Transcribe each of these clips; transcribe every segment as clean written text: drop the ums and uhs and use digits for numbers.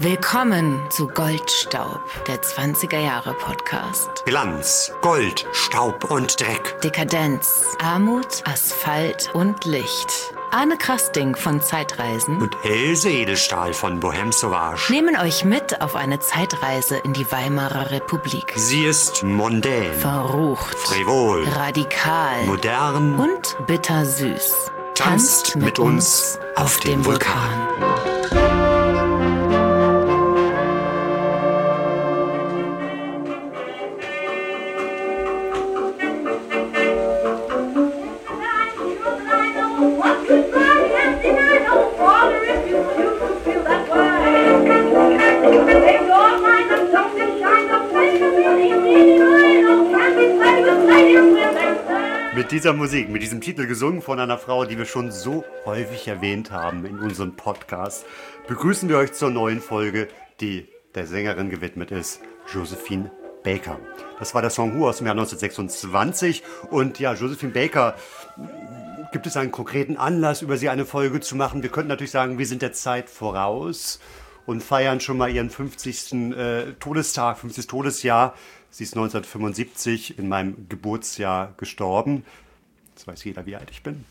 Willkommen zu Goldstaub, der 20er-Jahre-Podcast. Glanz, Gold, Staub und Dreck. Dekadenz, Armut, Asphalt und Licht. Arne Krasting von Zeitreisen und Else Edelstahl von Bohème Sauvage nehmen euch mit auf eine Zeitreise in die Weimarer Republik. Sie ist mondän, verrucht, frivol, radikal, modern und bittersüß. Tanzt mit uns auf dem Vulkan. Mit dieser Musik, mit diesem Titel gesungen von einer Frau, die wir schon so häufig erwähnt haben in unserem Podcast, begrüßen wir euch zur neuen Folge, die der Sängerin gewidmet ist, Josephine Baker. Das war der Song Who aus dem Jahr 1926 und ja, Josephine Baker, gibt es einen konkreten Anlass, über sie eine Folge zu machen? Wir könnten natürlich sagen, wir sind der Zeit voraus und feiern schon mal ihren 50. Todestag, 50. Todesjahr. Sie ist 1975 in meinem Geburtsjahr gestorben. Jetzt weiß jeder, wie alt ich bin.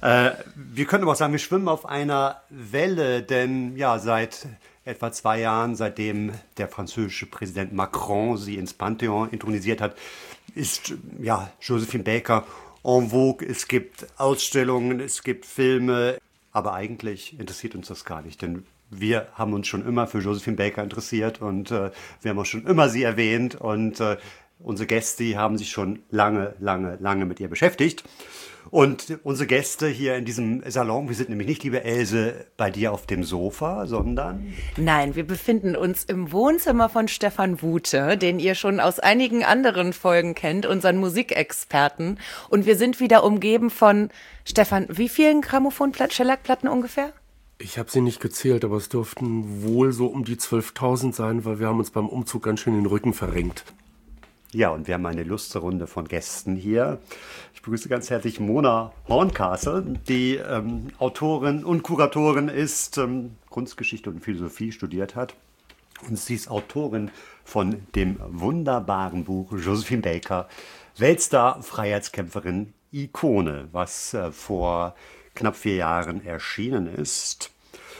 Wir können aber auch sagen, wir schwimmen auf einer Welle, denn ja, seit etwa 2 Jahren, seitdem der französische Präsident Macron sie ins Pantheon intronisiert hat, ist ja Josephine Baker en vogue. Es gibt Ausstellungen, es gibt Filme, aber eigentlich interessiert uns das gar nicht, denn wir haben uns schon immer für Josephine Baker interessiert und wir haben auch schon immer sie erwähnt und unsere Gäste haben sich schon lange mit ihr beschäftigt. Und unsere Gäste hier in diesem Salon, wir sind nämlich nicht, liebe Else, bei dir auf dem Sofa, sondern... Nein, wir befinden uns im Wohnzimmer von Stefan Wute, den ihr schon aus einigen anderen Folgen kennt, unseren Musikexperten. Und wir sind wieder umgeben von, Stefan, wie vielen Grammophon-Schellackplatten ungefähr? Ich habe sie nicht gezählt, aber es dürften wohl so um die 12.000 sein, weil wir haben uns beim Umzug ganz schön den Rücken verrenkt. Ja, und wir haben eine illustre Runde von Gästen hier. Ich begrüße ganz herzlich Mona Horncastle, die Autorin und Kuratorin ist, Kunstgeschichte und Philosophie studiert hat. Und sie ist Autorin von dem wunderbaren Buch Josephine Baker, Weltstar, Freiheitskämpferin, Ikone, was vor knapp 4 Jahren erschienen ist.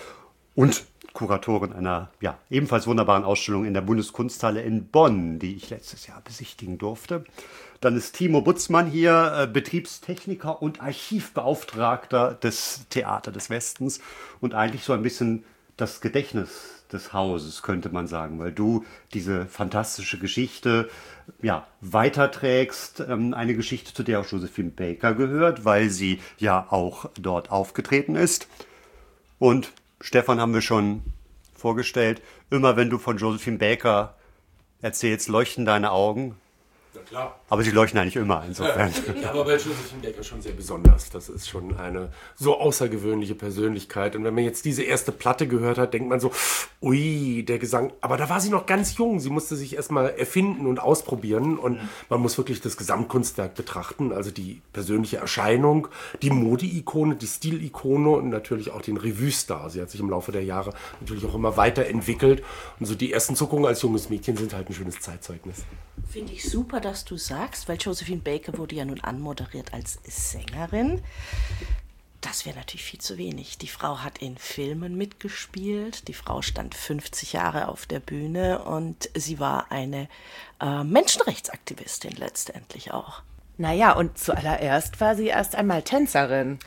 Und Kuratorin einer ja, ebenfalls wunderbaren Ausstellung in der Bundeskunsthalle in Bonn, die ich letztes Jahr besichtigen durfte. Dann ist Timo Butzmann hier, Betriebstechniker und Archivbeauftragter des Theater des Westens und eigentlich so ein bisschen das Gedächtnis des Hauses, könnte man sagen, weil du diese fantastische Geschichte ja, weiterträgst, eine Geschichte, zu der auch Josephine Baker gehört, weil sie ja auch dort aufgetreten ist. Und Stefan haben wir schon vorgestellt, immer wenn du von Josephine Baker erzählst, leuchten deine Augen. Na klar. Aber sie leuchten eigentlich immer, insofern. Ja, aber bei Josephine Baker schon sehr besonders. Das ist schon eine so außergewöhnliche Persönlichkeit. Und wenn man jetzt diese erste Platte gehört hat, denkt man so, ui, der Gesang. Aber da war sie noch ganz jung. Sie musste sich erstmal erfinden und ausprobieren. Und man muss wirklich das Gesamtkunstwerk betrachten. Also die persönliche Erscheinung, die Mode-Ikone, die Stilikone und natürlich auch den Revue-Star. Sie hat sich im Laufe der Jahre natürlich auch immer weiterentwickelt. Und so die ersten Zuckungen als junges Mädchen sind halt ein schönes Zeitzeugnis. Finde ich super, dass du sagst, weil Josephine Baker wurde ja nun anmoderiert als Sängerin. Das wäre natürlich viel zu wenig. Die Frau hat in Filmen mitgespielt, die Frau stand 50 Jahre auf der Bühne und sie war eine Menschenrechtsaktivistin letztendlich auch. Naja, und zuallererst war sie erst einmal Tänzerin.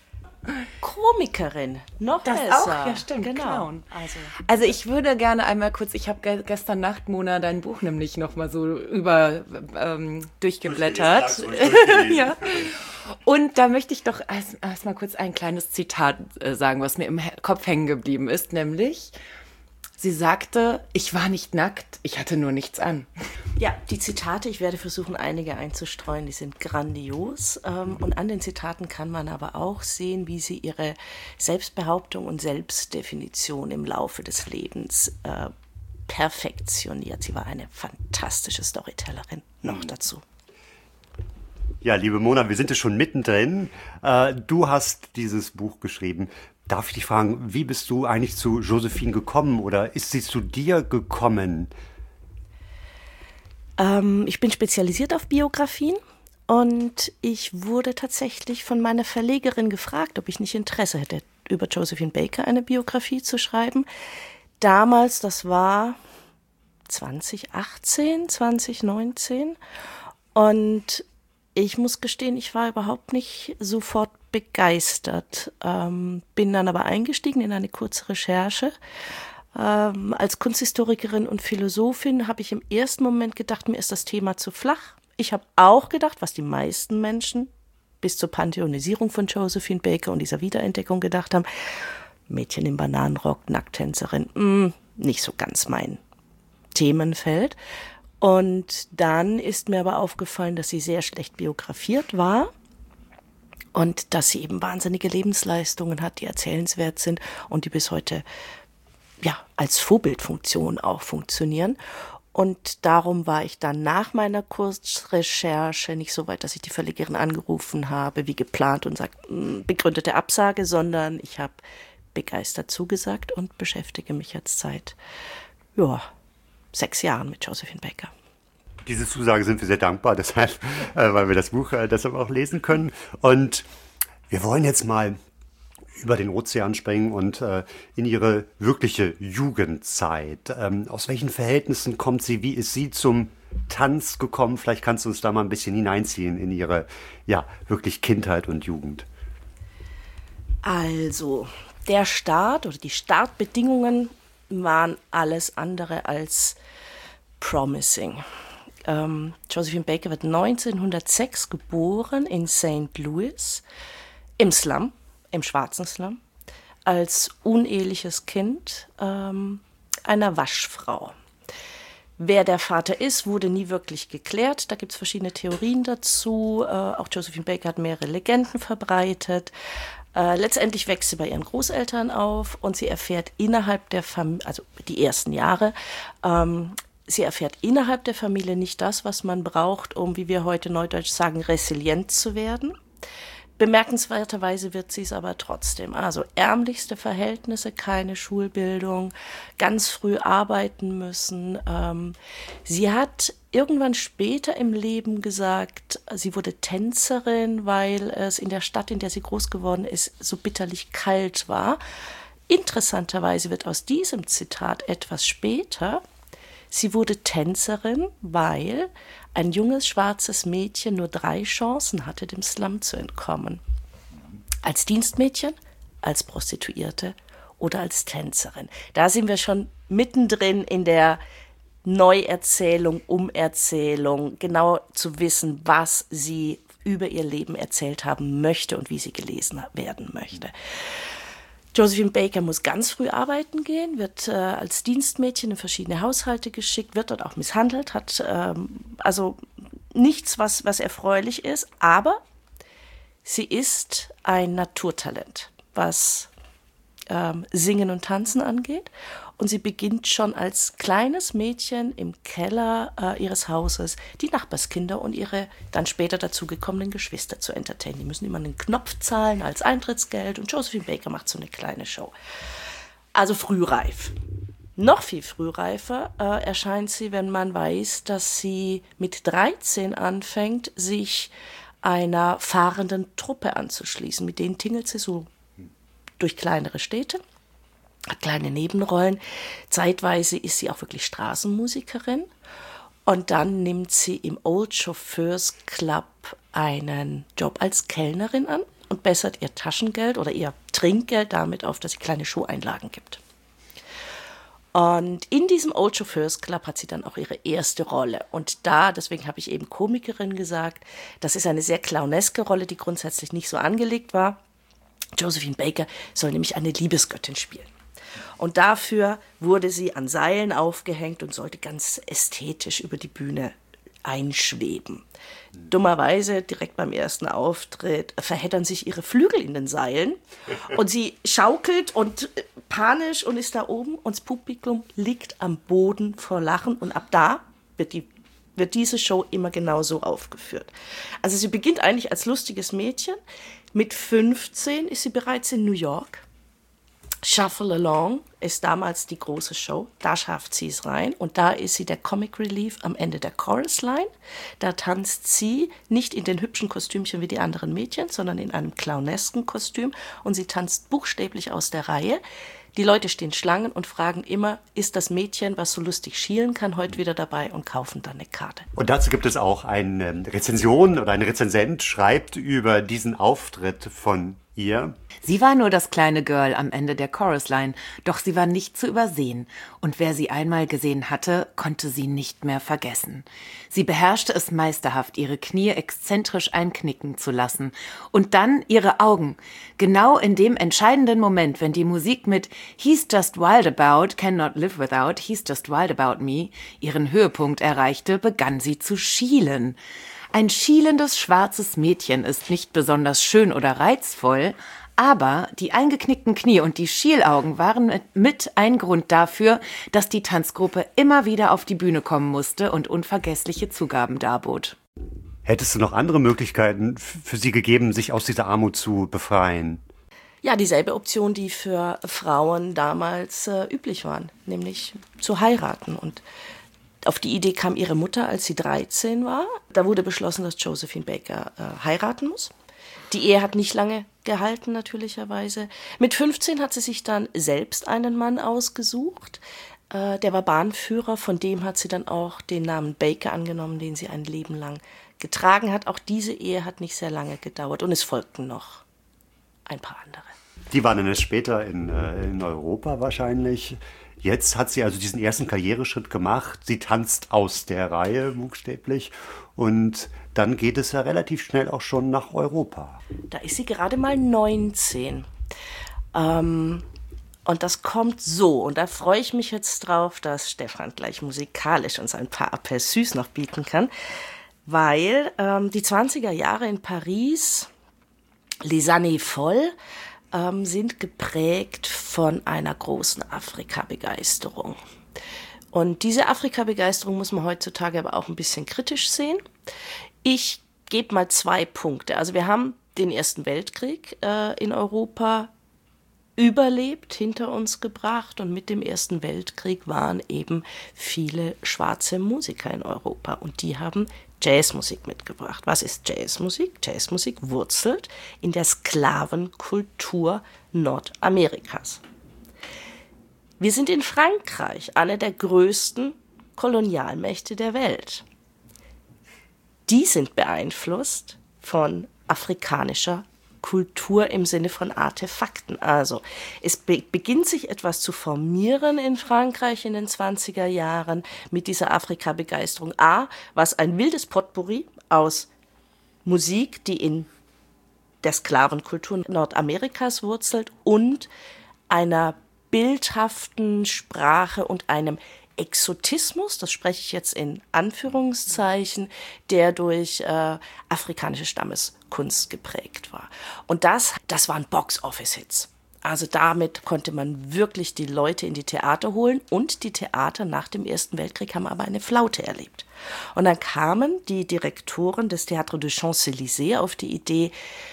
Komikerin, noch das besser. Auch, ja stimmt, genau. Clown. Also ich würde gerne einmal kurz, ich habe gestern Nacht, Mona, dein Buch nämlich noch mal so durchgeblättert. Ja. Und da möchte ich doch erst mal kurz ein kleines Zitat sagen, was mir im Kopf hängen geblieben ist, nämlich, sie sagte, ich war nicht nackt, ich hatte nur nichts an. Ja, die Zitate, ich werde versuchen, einige einzustreuen, die sind grandios. Und an den Zitaten kann man aber auch sehen, wie sie ihre Selbstbehauptung und Selbstdefinition im Laufe des Lebens perfektioniert. Sie war eine fantastische Storytellerin noch dazu. Ja, liebe Mona, wir sind ja schon mittendrin. Du hast dieses Buch geschrieben, Darf ich dich fragen, wie bist du eigentlich zu Josephine gekommen oder ist sie zu dir gekommen? Ich bin spezialisiert auf Biografien und ich wurde tatsächlich von meiner Verlegerin gefragt, ob ich nicht Interesse hätte, über Josephine Baker eine Biografie zu schreiben. Damals, das war 2018, 2019 und ich muss gestehen, ich war überhaupt nicht sofort begeistert, bin dann aber eingestiegen in eine kurze Recherche. Als Kunsthistorikerin und Philosophin habe ich im ersten Moment gedacht, mir ist das Thema zu flach. Ich habe auch gedacht, was die meisten Menschen bis zur Pantheonisierung von Josephine Baker und dieser Wiederentdeckung gedacht haben, Mädchen im Bananenrock, Nackttänzerin, nicht so ganz mein Themenfeld. Und dann ist mir aber aufgefallen, dass sie sehr schlecht biografiert war und dass sie eben wahnsinnige Lebensleistungen hat, die erzählenswert sind und die bis heute ja als Vorbildfunktion auch funktionieren. Und darum war ich dann nach meiner Kurzrecherche nicht so weit, dass ich die Verlegerin angerufen habe, wie geplant und sagt, begründete Absage, sondern ich habe begeistert zugesagt und beschäftige mich jetzt seit 6 Jahren mit Josephine Baker. Diese Zusage sind wir sehr dankbar, deshalb, weil wir das Buch deshalb auch lesen können. Und wir wollen jetzt mal über den Ozean springen und in ihre wirkliche Jugendzeit. Aus welchen Verhältnissen kommt sie? Wie ist sie zum Tanz gekommen? Vielleicht kannst du uns da mal ein bisschen hineinziehen in ihre, wirklich Kindheit und Jugend. Also, der Start oder die Startbedingungen waren alles andere als promising. Josephine Baker wird 1906 geboren in St. Louis, im Slum, im schwarzen Slum, als uneheliches Kind einer Waschfrau. Wer der Vater ist, wurde nie wirklich geklärt. Da gibt es verschiedene Theorien dazu. Auch Josephine Baker hat mehrere Legenden verbreitet. Letztendlich wächst sie bei ihren Großeltern auf und sie erfährt innerhalb der Familie, also die ersten Jahre, sie erfährt innerhalb der Familie nicht das, was man braucht, um, wie wir heute neudeutsch sagen, resilient zu werden. Bemerkenswerterweise wird sie es aber trotzdem. Also ärmlichste Verhältnisse, keine Schulbildung, ganz früh arbeiten müssen. Sie hat irgendwann später im Leben gesagt, sie wurde Tänzerin, weil es in der Stadt, in der sie groß geworden ist, so bitterlich kalt war. Interessanterweise wird aus diesem Zitat etwas später, sie wurde Tänzerin, weil ein junges schwarzes Mädchen nur 3 Chancen hatte, dem Slum zu entkommen. Als Dienstmädchen, als Prostituierte oder als Tänzerin. Da sind wir schon mittendrin in der Neuerzählung, Umerzählung, genau zu wissen, was sie über ihr Leben erzählt haben möchte und wie sie gelesen werden möchte. Josephine Baker muss ganz früh arbeiten gehen, wird als Dienstmädchen in verschiedene Haushalte geschickt, wird dort auch misshandelt, hat also nichts, was erfreulich ist, aber sie ist ein Naturtalent, was Singen und Tanzen angeht. Und sie beginnt schon als kleines Mädchen im Keller ihres Hauses die Nachbarskinder und ihre dann später dazugekommenen Geschwister zu entertainen. Die müssen immer einen Knopf zahlen als Eintrittsgeld und Josephine Baker macht so eine kleine Show. Also frühreif. Noch viel frühreifer erscheint sie, wenn man weiß, dass sie mit 13 anfängt, sich einer fahrenden Truppe anzuschließen. Mit denen tingelt sie so durch kleinere Städte, hat kleine Nebenrollen. Zeitweise ist sie auch wirklich Straßenmusikerin. Und dann nimmt sie im Old Chauffeurs Club einen Job als Kellnerin an und bessert ihr Taschengeld oder ihr Trinkgeld damit auf, dass sie kleine Showeinlagen gibt. Und in diesem Old Chauffeurs Club hat sie dann auch ihre erste Rolle. Und da, deswegen habe ich eben Komikerin gesagt, das ist eine sehr clowneske Rolle, die grundsätzlich nicht so angelegt war. Josephine Baker soll nämlich eine Liebesgöttin spielen. Und dafür wurde sie an Seilen aufgehängt und sollte ganz ästhetisch über die Bühne einschweben. Dummerweise, direkt beim ersten Auftritt, verheddern sich ihre Flügel in den Seilen und sie schaukelt und panisch und ist da oben und das Publikum liegt am Boden vor Lachen und ab da wird diese Show immer genau so aufgeführt. Also sie beginnt eigentlich als lustiges Mädchen. Mit 15 ist sie bereits in New York Shuffle Along ist damals die große Show, da schafft sie es rein und da ist sie der Comic Relief am Ende der Chorus-Line. Da tanzt sie nicht in den hübschen Kostümchen wie die anderen Mädchen, sondern in einem clownesken Kostüm und sie tanzt buchstäblich aus der Reihe. Die Leute stehen Schlangen und fragen immer, ist das Mädchen, was so lustig schielen kann, heute wieder dabei und kaufen dann eine Karte. Und dazu gibt es auch eine Rezension oder ein Rezensent schreibt über diesen Auftritt von ihr. Sie war nur das kleine Girl am Ende der Chorusline, doch sie war nicht zu übersehen. Und wer sie einmal gesehen hatte, konnte sie nicht mehr vergessen. Sie beherrschte es meisterhaft, ihre Knie exzentrisch einknicken zu lassen. Und dann ihre Augen. Genau in dem entscheidenden Moment, wenn die Musik mit He's just wild about, cannot live without, he's just wild about me ihren Höhepunkt erreichte, begann sie zu schielen. Ein schielendes schwarzes Mädchen ist nicht besonders schön oder reizvoll, aber die eingeknickten Knie und die Schielaugen waren mit ein Grund dafür, dass die Tanzgruppe immer wieder auf die Bühne kommen musste und unvergessliche Zugaben darbot. Hättest du noch andere Möglichkeiten für sie gegeben, sich aus dieser Armut zu befreien? Ja, dieselbe Option, die für Frauen damals üblich waren, nämlich zu heiraten. Und auf die Idee kam ihre Mutter, als sie 13 war. Da wurde beschlossen, dass Josephine Baker heiraten muss. Die Ehe hat nicht lange gehalten, natürlicherweise. Mit 15 hat sie sich dann selbst einen Mann ausgesucht. Der war Bahnführer, von dem hat sie dann auch den Namen Baker angenommen, den sie ein Leben lang getragen hat. Auch diese Ehe hat nicht sehr lange gedauert und es folgten noch ein paar andere. Die waren dann erst später in Europa wahrscheinlich. Jetzt hat sie also diesen ersten Karriereschritt gemacht. Sie tanzt aus der Reihe, buchstäblich. Und dann geht es ja relativ schnell auch schon nach Europa. Da ist sie gerade mal 19. Und das kommt so. Und da freue ich mich jetzt drauf, dass Stefan gleich musikalisch uns ein paar Aperçus noch bieten kann. Weil die 20er Jahre in Paris, Les Années Folles, sind geprägt von einer großen Afrika-Begeisterung. Und diese Afrika-Begeisterung muss man heutzutage aber auch ein bisschen kritisch sehen. Ich gebe mal 2 Punkte. Also wir haben den Ersten Weltkrieg in Europa überlebt, hinter uns gebracht und mit dem Ersten Weltkrieg waren eben viele schwarze Musiker in Europa und die haben Jazzmusik mitgebracht. Was ist Jazzmusik? Jazzmusik wurzelt in der Sklavenkultur Nordamerikas. Wir sind in Frankreich, einer der größten Kolonialmächte der Welt. Die sind beeinflusst von afrikanischer Kultur im Sinne von Artefakten. Also es beginnt sich etwas zu formieren in Frankreich in den 20er Jahren mit dieser Afrika-Begeisterung. Was ein wildes Potpourri aus Musik, die in der Sklavenkultur Nordamerikas wurzelt und einer bildhaften Sprache und einem Exotismus, das spreche ich jetzt in Anführungszeichen, der durch afrikanische Stammeskunst geprägt war. Und das waren Box-Office-Hits. Also damit konnte man wirklich die Leute in die Theater holen und die Theater nach dem Ersten Weltkrieg haben aber eine Flaute erlebt. Und dann kamen die Direktoren des Théâtre des Champs-Élysées auf die Idee,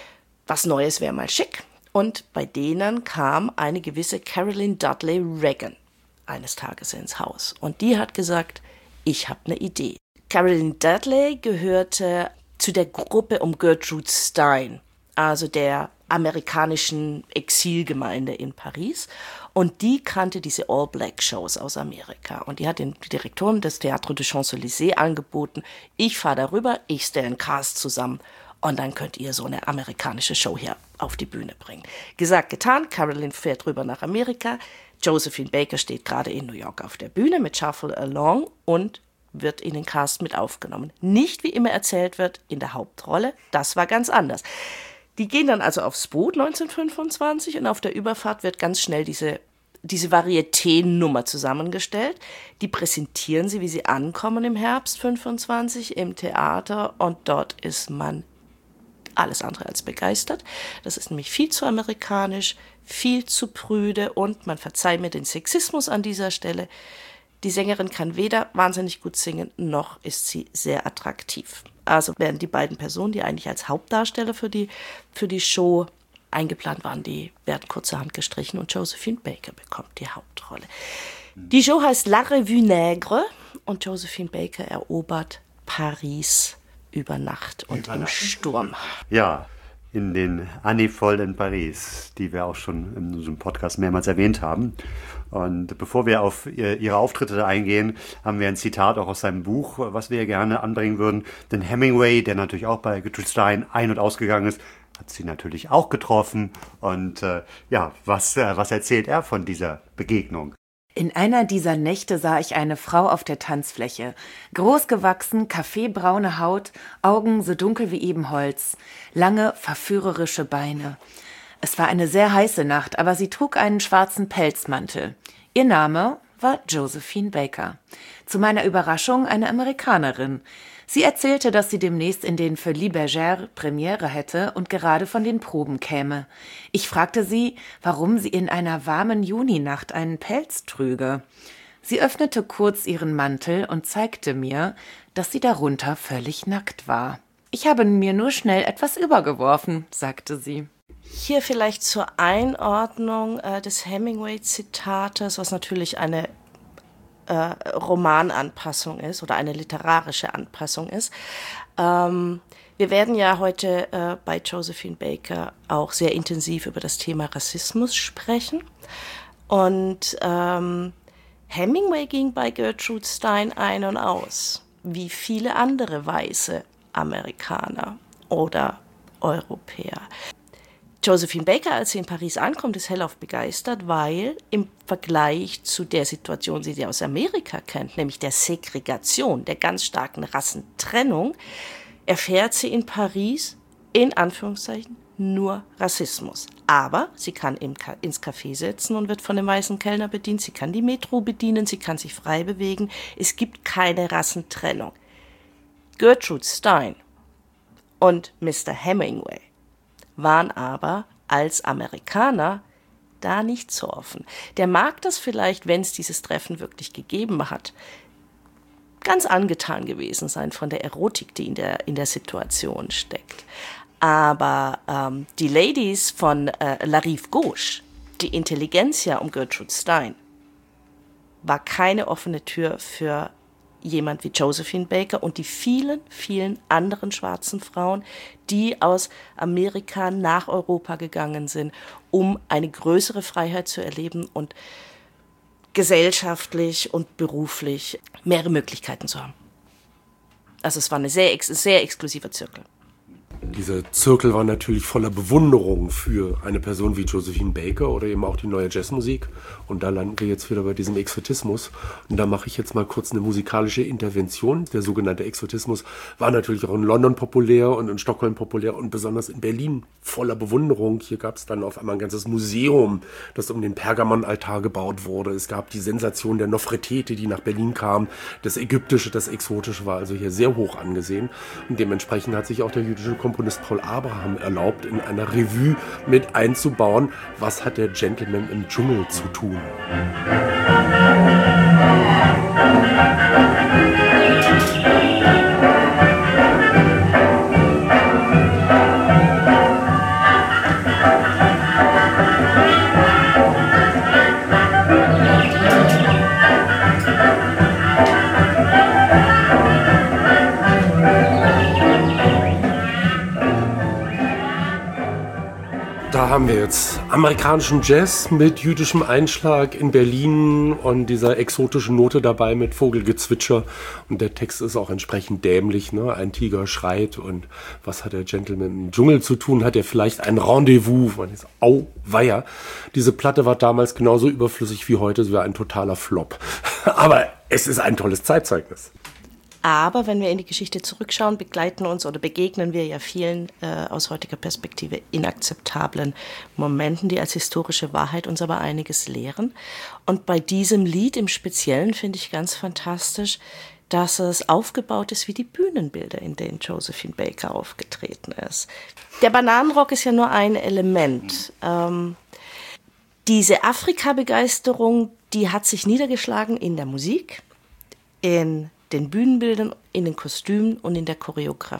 was Neues wäre mal schick. Und bei denen kam eine gewisse Carolyn Dudley Regan eines Tages ins Haus. Und die hat gesagt, ich habe eine Idee. Carolyn Dudley gehörte zu der Gruppe um Gertrude Stein, also der amerikanischen Exilgemeinde in Paris. Und die kannte diese All-Black-Shows aus Amerika. Und die hat den Direktoren des Théâtre des Champs-Élysées angeboten, ich fahre darüber, ich stelle einen Cast zusammen und dann könnt ihr so eine amerikanische Show hier auf die Bühne bringen. Gesagt, getan, Carolyn fährt rüber nach Amerika. Josephine Baker steht gerade in New York auf der Bühne mit Shuffle Along und wird in den Cast mit aufgenommen. Nicht, wie immer erzählt wird, in der Hauptrolle. Das war ganz anders. Die gehen dann also aufs Boot 1925 und auf der Überfahrt wird ganz schnell diese Varieté-Nummer zusammengestellt. Die präsentieren sie, wie sie ankommen im Herbst 25 im Theater und dort ist man alles andere als begeistert. Das ist nämlich viel zu amerikanisch, viel zu prüde und man verzeiht mir den Sexismus an dieser Stelle. Die Sängerin kann weder wahnsinnig gut singen, noch ist sie sehr attraktiv. Also werden die beiden Personen, die eigentlich als Hauptdarsteller für die Show eingeplant waren, die werden kurzerhand gestrichen und Josephine Baker bekommt die Hauptrolle. Die Show heißt La Revue Nègre und Josephine Baker erobert Paris über Nacht und im Sturm. Ja, in den Annie Voll in Paris, die wir auch schon in unserem Podcast mehrmals erwähnt haben. Und bevor wir auf ihre Auftritte eingehen, haben wir ein Zitat auch aus seinem Buch, was wir gerne anbringen würden. Denn Hemingway, der natürlich auch bei Gertrude Stein ein- und ausgegangen ist, hat sie natürlich auch getroffen. Und was erzählt er von dieser Begegnung? In einer dieser Nächte sah ich eine Frau auf der Tanzfläche. Groß gewachsen, kaffeebraune Haut, Augen so dunkel wie Ebenholz, lange, verführerische Beine. Es war eine sehr heiße Nacht, aber sie trug einen schwarzen Pelzmantel. Ihr Name war Josephine Baker. Zu meiner Überraschung eine Amerikanerin. Sie erzählte, dass sie demnächst in den Folies Bergère Premiere hätte und gerade von den Proben käme. Ich fragte sie, warum sie in einer warmen Juninacht einen Pelz trüge. Sie öffnete kurz ihren Mantel und zeigte mir, dass sie darunter völlig nackt war. Ich habe mir nur schnell etwas übergeworfen, sagte sie. Hier vielleicht zur Einordnung des Hemingway-Zitates, was natürlich eine Romananpassung ist oder eine literarische Anpassung ist. Wir werden ja heute bei Josephine Baker auch sehr intensiv über das Thema Rassismus sprechen. Und Hemingway ging bei Gertrude Stein ein und aus, wie viele andere weiße Amerikaner oder Europäer. Josephine Baker, als sie in Paris ankommt, ist hellauf begeistert, weil im Vergleich zu der Situation, die sie aus Amerika kennt, nämlich der Segregation, der ganz starken Rassentrennung, erfährt sie in Paris, in Anführungszeichen, nur Rassismus. Aber sie kann ins Café sitzen und wird von dem weißen Kellner bedient, sie kann die Metro bedienen, sie kann sich frei bewegen. Es gibt keine Rassentrennung. Gertrude Stein und Mr. Hemingway waren aber als Amerikaner da nicht so offen. Der mag das vielleicht, wenn es dieses Treffen wirklich gegeben hat, ganz angetan gewesen sein von der Erotik, die in der Situation steckt. Aber die Ladies von La Rive Gauche, die Intelligentsia um Gertrude Stein, war keine offene Tür für jemand wie Josephine Baker und die vielen, vielen anderen schwarzen Frauen, die aus Amerika nach Europa gegangen sind, um eine größere Freiheit zu erleben und gesellschaftlich und beruflich mehrere Möglichkeiten zu haben. Also es war ein sehr exklusiver Zirkel. Dieser Zirkel war natürlich voller Bewunderung für eine Person wie Josephine Baker oder eben auch die neue Jazzmusik. Und da landen wir jetzt wieder bei diesem Exotismus. Und da mache ich jetzt mal kurz eine musikalische Intervention. Der sogenannte Exotismus war natürlich auch in London populär und in Stockholm populär und besonders in Berlin voller Bewunderung. Hier gab es dann auf einmal ein ganzes Museum, das um den Pergamonaltar gebaut wurde. Es gab die Sensation der Nofretete, die nach Berlin kam. Das Ägyptische, das Exotische war also hier sehr hoch angesehen. Und dementsprechend hat sich auch der jüdische Komponist Paul Abraham erlaubt, in einer Revue mit einzubauen, was hat der Gentleman im Dschungel zu tun. Da haben wir jetzt amerikanischen Jazz mit jüdischem Einschlag in Berlin und dieser exotischen Note dabei mit Vogelgezwitscher. Und der Text ist auch entsprechend dämlich, ne? Ein Tiger schreit und was hat der Gentleman im Dschungel zu tun? Hat er vielleicht ein Rendezvous? Man ist auweia. Diese Platte war damals genauso überflüssig wie heute. Sie war ein totaler Flop. Aber es ist ein tolles Zeitzeugnis. Aber wenn wir in die Geschichte zurückschauen, begegnen wir ja vielen aus heutiger Perspektive inakzeptablen Momenten, die als historische Wahrheit uns aber einiges lehren. Und bei diesem Lied im Speziellen finde ich ganz fantastisch, dass es aufgebaut ist wie die Bühnenbilder, in denen Josephine Baker aufgetreten ist. Der Bananenrock ist ja nur ein Element. Diese Afrika-Begeisterung, die hat sich niedergeschlagen in der Musik, in den Bühnenbildern, in den Kostümen und in der Choreografie.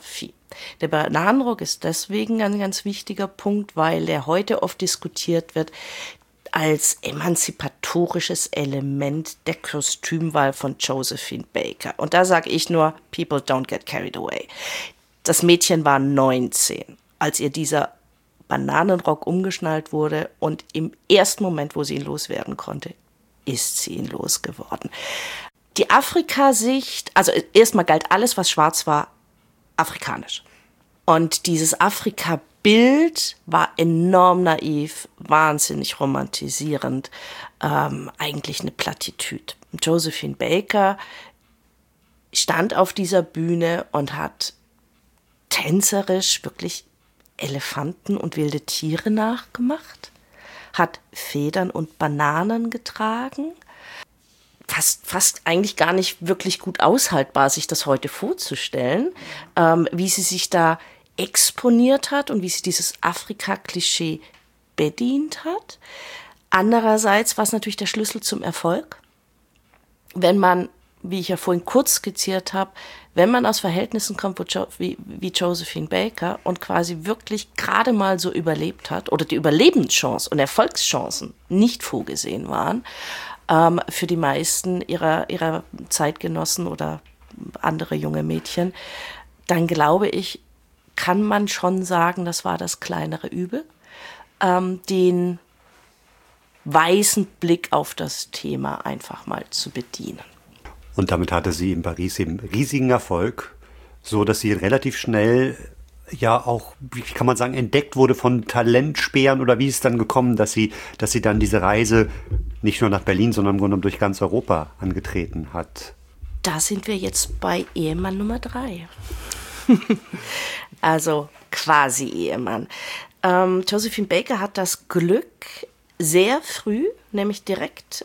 Der Bananenrock ist deswegen ein ganz wichtiger Punkt, weil der heute oft diskutiert wird als emanzipatorisches Element der Kostümwahl von Josephine Baker. Und da sage ich nur, people don't get carried away. Das Mädchen war 19, als ihr dieser Bananenrock umgeschnallt wurde, und im ersten Moment, wo sie ihn loswerden konnte, ist sie ihn losgeworden. Die Afrika-Sicht, also erstmal galt alles, was schwarz war, afrikanisch. Und dieses Afrika-Bild war enorm naiv, wahnsinnig romantisierend, eigentlich eine Plattitüde. Josephine Baker stand auf dieser Bühne und hat tänzerisch wirklich Elefanten und wilde Tiere nachgemacht, hat Federn und Bananen getragen. Fast eigentlich gar nicht wirklich gut aushaltbar, sich das heute vorzustellen, wie sie sich da exponiert hat und wie sie dieses Afrika-Klischee bedient hat. Andererseits war es natürlich der Schlüssel zum Erfolg. Wenn man, wie ich ja vorhin kurz skizziert habe, wenn man aus Verhältnissen kommt wie Josephine Baker und quasi wirklich gerade mal so überlebt hat oder die Überlebenschance und Erfolgschancen nicht vorgesehen waren, für die meisten ihrer Zeitgenossen oder andere junge Mädchen, dann glaube ich, kann man schon sagen, das war das kleinere Übel, den weißen Blick auf das Thema einfach mal zu bedienen. Und damit hatte sie in Paris eben riesigen Erfolg, so dass sie relativ schnell ja auch, wie kann man sagen, entdeckt wurde von Talentspähern, oder wie ist es dann gekommen, dass sie dann diese Reise nicht nur nach Berlin, sondern im Grunde genommen durch ganz Europa angetreten hat? Da sind wir jetzt bei Ehemann Nummer 3. Also quasi Ehemann. Josephine Baker hat das Glück, sehr früh, nämlich direkt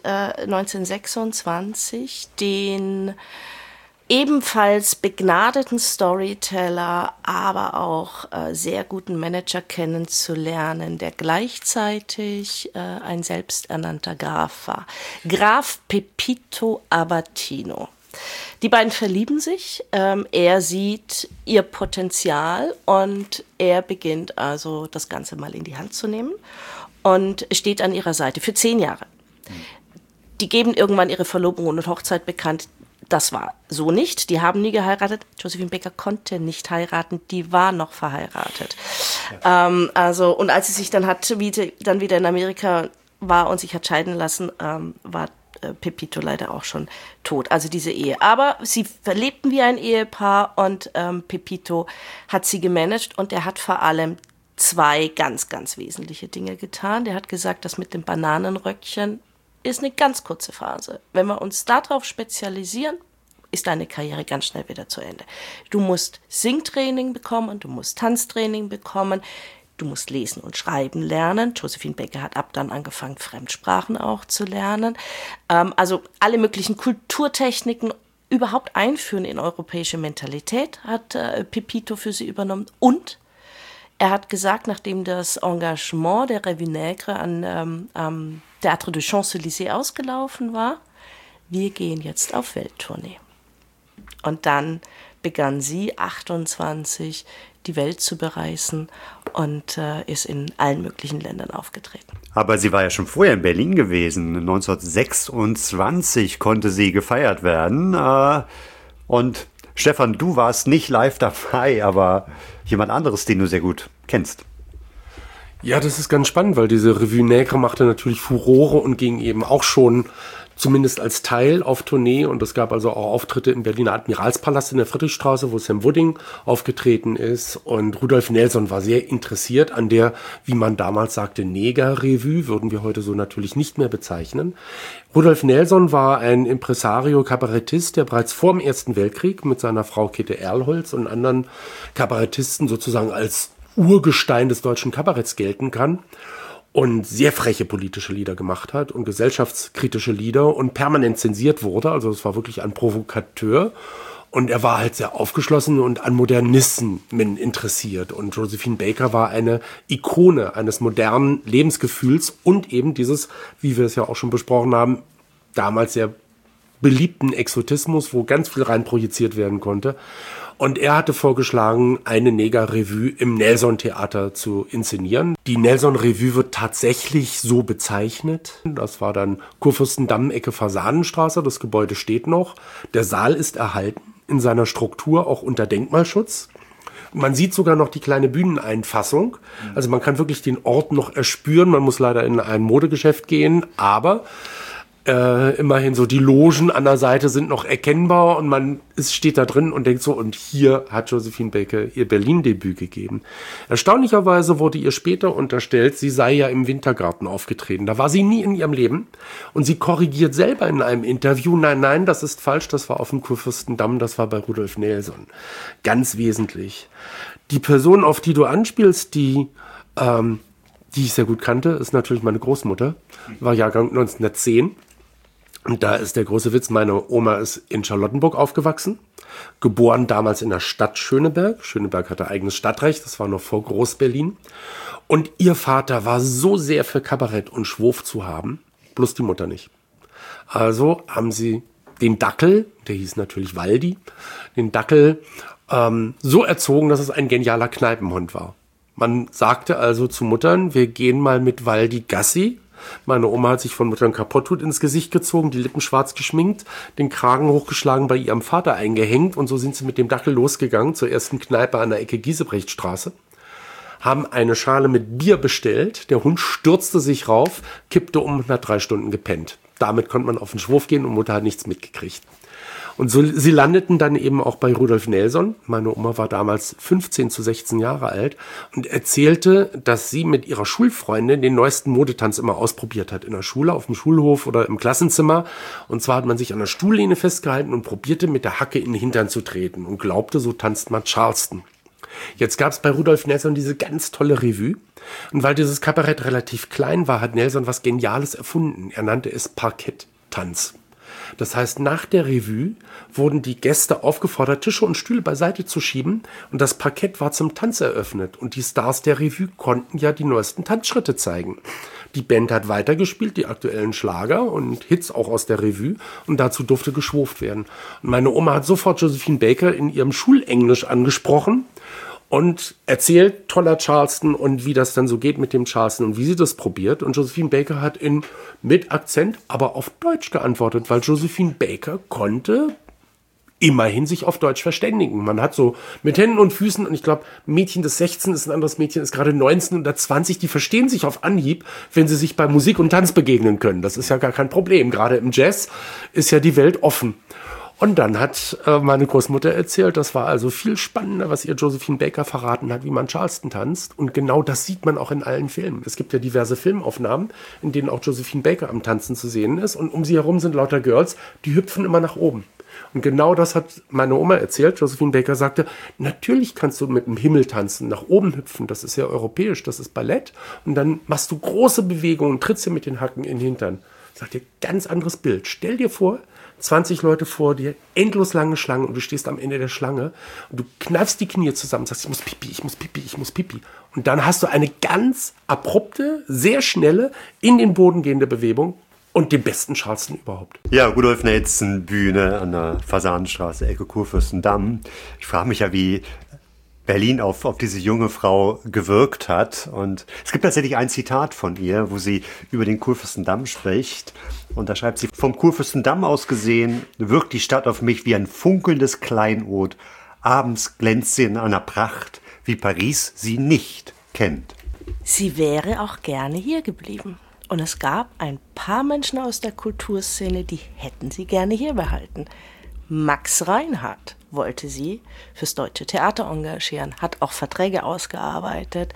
1926, den ebenfalls begnadeten Storyteller, aber auch sehr guten Manager kennenzulernen, der gleichzeitig ein selbsternannter Graf war. Graf Pepito Abatino. Die beiden verlieben sich, er sieht ihr Potenzial und er beginnt also das Ganze mal in die Hand zu nehmen und steht an ihrer Seite für 10 Jahre. Die geben irgendwann ihre Verlobung und Hochzeit bekannt. Das war so nicht. Die haben nie geheiratet. Josephine Baker konnte nicht heiraten. Die war noch verheiratet. Ja. Und als sie sich dann wieder in Amerika war und sich hat scheiden lassen, war Pepito leider auch schon tot. Also diese Ehe. Aber sie verlebten wie ein Ehepaar und Pepito hat sie gemanagt und er hat vor allem 2 ganz, ganz wesentliche Dinge getan. Der hat gesagt, das mit dem Bananenröckchen ist eine ganz kurze Phase. Wenn wir uns darauf spezialisieren, ist deine Karriere ganz schnell wieder zu Ende. Du musst Singtraining bekommen, du musst Tanztraining bekommen, du musst lesen und schreiben lernen. Josephine Baker hat ab dann angefangen, Fremdsprachen auch zu lernen. Also alle möglichen Kulturtechniken überhaupt einführen in europäische Mentalität hat Pepito für sie übernommen. Und er hat gesagt, nachdem das Engagement der Revue Nègre am Théâtre de Champs-Élysées ausgelaufen war, wir gehen jetzt auf Welttournee. Und dann begann sie, 28, die Welt zu bereisen und ist in allen möglichen Ländern aufgetreten. Aber sie war ja schon vorher in Berlin gewesen. 1926 konnte sie gefeiert werden. Und Stefan, du warst nicht live dabei, aber jemand anderes, den du sehr gut kennst. Ja, das ist ganz spannend, weil diese Revue Nègre machte natürlich Furore und ging eben auch schon zumindest als Teil auf Tournee. Und es gab also auch Auftritte im Berliner Admiralspalast in der Friedrichstraße, wo Sam Wooding aufgetreten ist. Und Rudolf Nelson war sehr interessiert an der, wie man damals sagte, Neger-Revue, würden wir heute so natürlich nicht mehr bezeichnen. Rudolf Nelson war ein Impresario, Kabarettist, der bereits vor dem Ersten Weltkrieg mit seiner Frau Käthe Erlholz und anderen Kabarettisten sozusagen als Urgestein des deutschen Kabaretts gelten kann und sehr freche politische Lieder gemacht hat und gesellschaftskritische Lieder und permanent zensiert wurde. Also es war wirklich ein Provokateur und er war halt sehr aufgeschlossen und an Modernismen interessiert. Und Josephine Baker war eine Ikone eines modernen Lebensgefühls und eben dieses, wie wir es ja auch schon besprochen haben, damals sehr beliebten Exotismus, wo ganz viel rein projiziert werden konnte. Und er hatte vorgeschlagen, eine Neger-Revue im Nelson-Theater zu inszenieren. Die Nelson-Revue wird tatsächlich so bezeichnet. Das war dann Kurfürstendamm, Ecke Fasanenstraße. Das Gebäude steht noch. Der Saal ist erhalten in seiner Struktur, auch unter Denkmalschutz. Man sieht sogar noch die kleine Bühneneinfassung. Also man kann wirklich den Ort noch erspüren. Man muss leider in ein Modegeschäft gehen, aber immerhin so die Logen an der Seite sind noch erkennbar und man steht da drin und denkt so, und hier hat Josephine Baker ihr Berlin-Debüt gegeben. Erstaunlicherweise wurde ihr später unterstellt, sie sei ja im Wintergarten aufgetreten. Da war sie nie in ihrem Leben und sie korrigiert selber in einem Interview, nein, das ist falsch, das war auf dem Kurfürstendamm, das war bei Rudolf Nelson. Ganz wesentlich. Die Person, auf die du anspielst, die ich sehr gut kannte, ist natürlich meine Großmutter, war Jahrgang 1910. Und da ist der große Witz, meine Oma ist in Charlottenburg aufgewachsen, geboren damals in der Stadt Schöneberg. Schöneberg hatte eigenes Stadtrecht, das war noch vor Groß-Berlin. Und ihr Vater war so sehr für Kabarett und Schwof zu haben, bloß die Mutter nicht. Also haben sie den Dackel, der hieß natürlich Waldi, den Dackel so erzogen, dass es ein genialer Kneipenhund war. Man sagte also zu Muttern, wir gehen mal mit Waldi Gassi. Meine Oma hat sich von Mutter ein Kapotthut ins Gesicht gezogen, die Lippen schwarz geschminkt, den Kragen hochgeschlagen, bei ihrem Vater eingehängt und so sind sie mit dem Dackel losgegangen zur ersten Kneipe an der Ecke Giesebrechtstraße, haben eine Schale mit Bier bestellt, der Hund stürzte sich rauf, kippte um und hat 3 Stunden gepennt. Damit konnte man auf den Schwurf gehen und Mutter hat nichts mitgekriegt. Und so, sie landeten dann eben auch bei Rudolf Nelson. Meine Oma war damals 15 zu 16 Jahre alt und erzählte, dass sie mit ihrer Schulfreundin den neuesten Modetanz immer ausprobiert hat. In der Schule, auf dem Schulhof oder im Klassenzimmer. Und zwar hat man sich an der Stuhllehne festgehalten und probierte mit der Hacke in den Hintern zu treten und glaubte, so tanzt man Charleston. Jetzt gab es bei Rudolf Nelson diese ganz tolle Revue. Und weil dieses Kabarett relativ klein war, hat Nelson was Geniales erfunden. Er nannte es Parketttanz. Das heißt, nach der Revue wurden die Gäste aufgefordert, Tische und Stühle beiseite zu schieben und das Parkett war zum Tanz eröffnet. Und die Stars der Revue konnten ja die neuesten Tanzschritte zeigen. Die Band hat weitergespielt, die aktuellen Schlager und Hits auch aus der Revue und dazu durfte geschwurft werden. Und meine Oma hat sofort Josephine Baker in ihrem Schulenglisch angesprochen und erzählt toller Charleston und wie das dann so geht mit dem Charleston und wie sie das probiert. Und Josephine Baker hat mit Akzent, aber auf Deutsch geantwortet, weil Josephine Baker konnte immerhin sich auf Deutsch verständigen. Man hat so mit Händen und Füßen, und ich glaube, ein Mädchen, das 16 ist, ein anderes Mädchen ist gerade 19 oder 20, die verstehen sich auf Anhieb, wenn sie sich bei Musik und Tanz begegnen können. Das ist ja gar kein Problem. Gerade im Jazz ist ja die Welt offen. Und dann hat meine Großmutter erzählt, das war also viel spannender, was ihr Josephine Baker verraten hat, wie man Charleston tanzt. Und genau das sieht man auch in allen Filmen. Es gibt ja diverse Filmaufnahmen, in denen auch Josephine Baker am Tanzen zu sehen ist. Und um sie herum sind lauter Girls, die hüpfen immer nach oben. Und genau das hat meine Oma erzählt. Josephine Baker sagte, natürlich kannst du mit dem Himmel tanzen, nach oben hüpfen. Das ist ja europäisch, das ist Ballett. Und dann machst du große Bewegungen, trittst dir mit den Hacken in den Hintern. Sagt dir, ganz anderes Bild. Stell dir vor, 20 Leute vor dir, endlos lange Schlangen und du stehst am Ende der Schlange und du kneifst die Knie zusammen und sagst, ich muss pipi, ich muss pipi, ich muss pipi. Und dann hast du eine ganz abrupte, sehr schnelle, in den Boden gehende Bewegung und den besten Charleston überhaupt. Ja, Rudolf Nelson, Bühne an der Fasanenstraße, Ecke Kurfürstendamm. Ich frage mich ja, wie Berlin auf diese junge Frau gewirkt hat. Und es gibt tatsächlich ein Zitat von ihr, wo sie über den Kurfürstendamm spricht. Und da schreibt sie, vom Kurfürstendamm aus gesehen wirkt die Stadt auf mich wie ein funkelndes Kleinod. Abends glänzt sie in einer Pracht, wie Paris sie nicht kennt. Sie wäre auch gerne hier geblieben. Und es gab ein paar Menschen aus der Kulturszene, die hätten sie gerne hier behalten. Max Reinhardt wollte sie fürs Deutsche Theater engagieren, hat auch Verträge ausgearbeitet.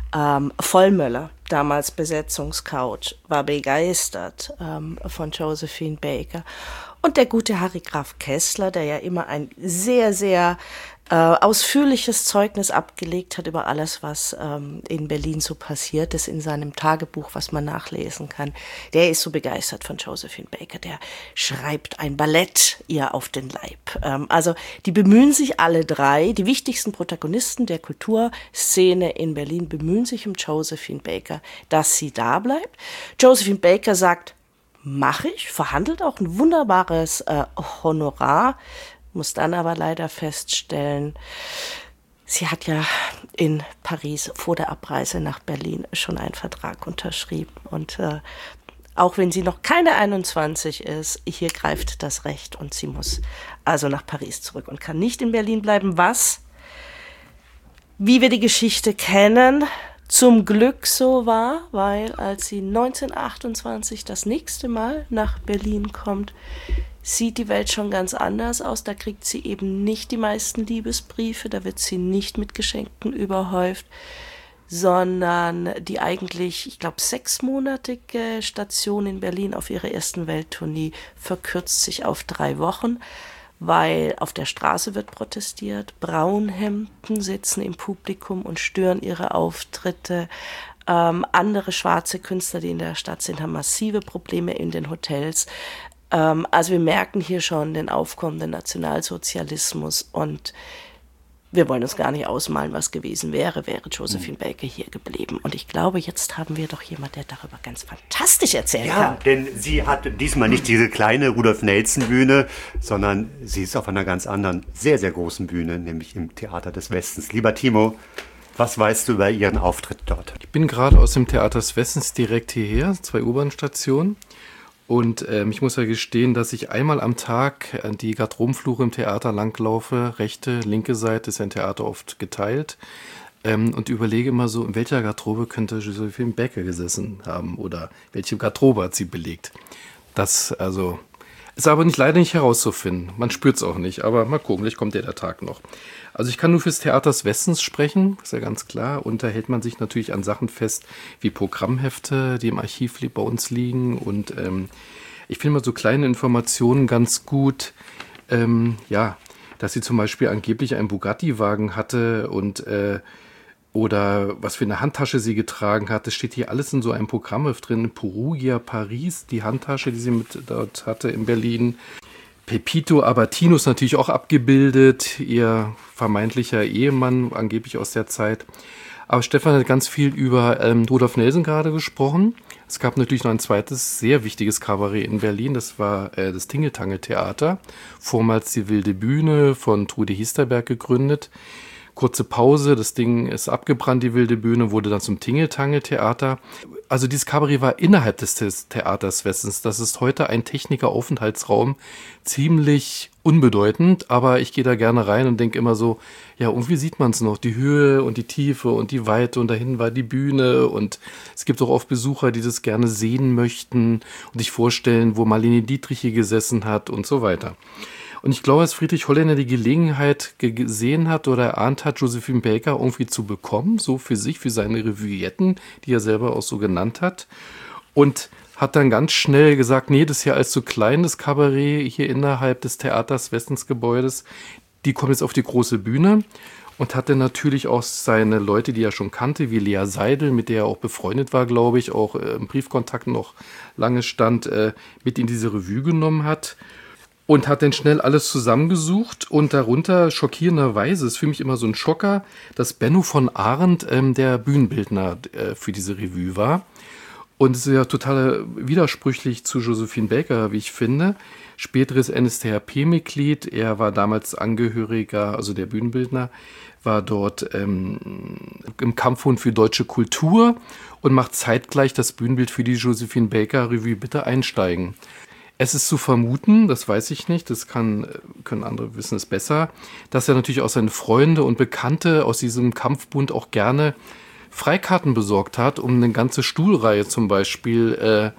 Vollmöller, damals Besetzungscoach, war begeistert von Josephine Baker. Und der gute Harry Graf Kessler, der ja immer ein sehr, sehr ausführliches Zeugnis abgelegt hat über alles, was in Berlin so passiert ist, in seinem Tagebuch, was man nachlesen kann. Der ist so begeistert von Josephine Baker, der schreibt ein Ballett ihr auf den Leib. Also die bemühen sich alle drei, die wichtigsten Protagonisten der Kulturszene in Berlin bemühen sich um Josephine Baker, dass sie da bleibt. Josephine Baker sagt, mache ich, verhandelt auch ein wunderbares Honorar, muss dann aber leider feststellen, sie hat ja in Paris vor der Abreise nach Berlin schon einen Vertrag unterschrieben. Und auch wenn sie noch keine 21 ist, hier greift das Recht und sie muss also nach Paris zurück und kann nicht in Berlin bleiben, was, wie wir die Geschichte kennen, zum Glück so war, weil als sie 1928 das nächste Mal nach Berlin kommt, sieht die Welt schon ganz anders aus. Da kriegt sie eben nicht die meisten Liebesbriefe, da wird sie nicht mit Geschenken überhäuft, sondern die eigentlich, ich glaube, 6-monatige Station in Berlin auf ihrer ersten Welttournee verkürzt sich auf 3 Wochen, weil auf der Straße wird protestiert, Braunhemden sitzen im Publikum und stören ihre Auftritte. Andere schwarze Künstler, die in der Stadt sind, haben massive Probleme in den Hotels. Also wir merken hier schon den aufkommenden Nationalsozialismus und wir wollen uns gar nicht ausmalen, was gewesen wäre Josephine Baker hier geblieben. Und ich glaube, jetzt haben wir doch jemand, der darüber ganz fantastisch erzählen kann. Ja, denn sie hat diesmal nicht diese kleine Rudolf-Nelson-Bühne, sondern sie ist auf einer ganz anderen, sehr, sehr großen Bühne, nämlich im Theater des Westens. Lieber Timo, was weißt du über ihren Auftritt dort? Ich bin gerade aus dem Theater des Westens direkt hierher, 2 U-Bahn-Stationen. Und ich muss ja gestehen, dass ich einmal am Tag die Garderobenflure im Theater langlaufe. Rechte, linke Seite ist ja im Theater oft geteilt. Und überlege immer so, in welcher Garderobe könnte Josephine Baker gesessen haben oder welche Garderobe hat sie belegt. Das also ist aber leider nicht herauszufinden. Man spürt es auch nicht, aber mal gucken, vielleicht kommt der Tag noch. Also ich kann nur fürs Theater des Westens sprechen, ist ja ganz klar. Und da hält man sich natürlich an Sachen fest wie Programmhefte, die im Archiv bei uns liegen. Und ich finde mal so kleine Informationen ganz gut, dass sie zum Beispiel angeblich einen Bugatti-Wagen hatte und oder was für eine Handtasche sie getragen hat. Das steht hier alles in so einem Programmheft drin. Perugia Paris, die Handtasche, die sie mit dort hatte in Berlin. Pepito Abatino ist natürlich auch abgebildet, ihr vermeintlicher Ehemann, angeblich aus der Zeit. Aber Stefan hat ganz viel über Rudolf Nelson gerade gesprochen. Es gab natürlich noch ein zweites, sehr wichtiges Kabarett in Berlin. Das war das Tingeltangel-Theater, vormals die Wilde Bühne von Trude Hiesterberg gegründet. Kurze Pause, das Ding ist abgebrannt, die Wilde Bühne, wurde dann zum Tingeltangel-Theater. Also dieses Kabarett war innerhalb des Theaters Westens. Das ist heute ein Techniker-Aufenthaltsraum, ziemlich unbedeutend, aber ich gehe da gerne rein und denke immer so, ja, irgendwie sieht man es noch, die Höhe und die Tiefe und die Weite und dahin war die Bühne und es gibt auch oft Besucher, die das gerne sehen möchten und sich vorstellen, wo Marlene Dietrich hier gesessen hat und so weiter. Und ich glaube, dass Friedrich Holländer die Gelegenheit gesehen hat oder erahnt hat, Josephine Baker irgendwie zu bekommen, so für sich, für seine Revuetten, die er selber auch so genannt hat. Und hat dann ganz schnell gesagt, nee, das ist ja als so klein, das Kabarett hier innerhalb des Theaters Westensgebäudes, die kommt jetzt auf die große Bühne. Und hatte natürlich auch seine Leute, die er schon kannte, wie Lea Seidel, mit der er auch befreundet war, glaube ich, auch im Briefkontakt noch lange stand, mit in diese Revue genommen hat. Und hat dann schnell alles zusammengesucht und darunter schockierenderweise, ist für mich immer so ein Schocker, dass Benno von Arndt der Bühnenbildner für diese Revue war. Und es ist ja total widersprüchlich zu Josephine Baker, wie ich finde. Späteres NSDAP-Mitglied, er war damals Angehöriger, also der Bühnenbildner, war dort im Kampfbund für deutsche Kultur und macht zeitgleich das Bühnenbild für die Josephine Baker Revue Bitte einsteigen. Es ist zu vermuten, das weiß ich nicht, das können andere wissen es besser, dass er natürlich auch seine Freunde und Bekannte aus diesem Kampfbund auch gerne Freikarten besorgt hat, um eine ganze Stuhlreihe zum Beispiel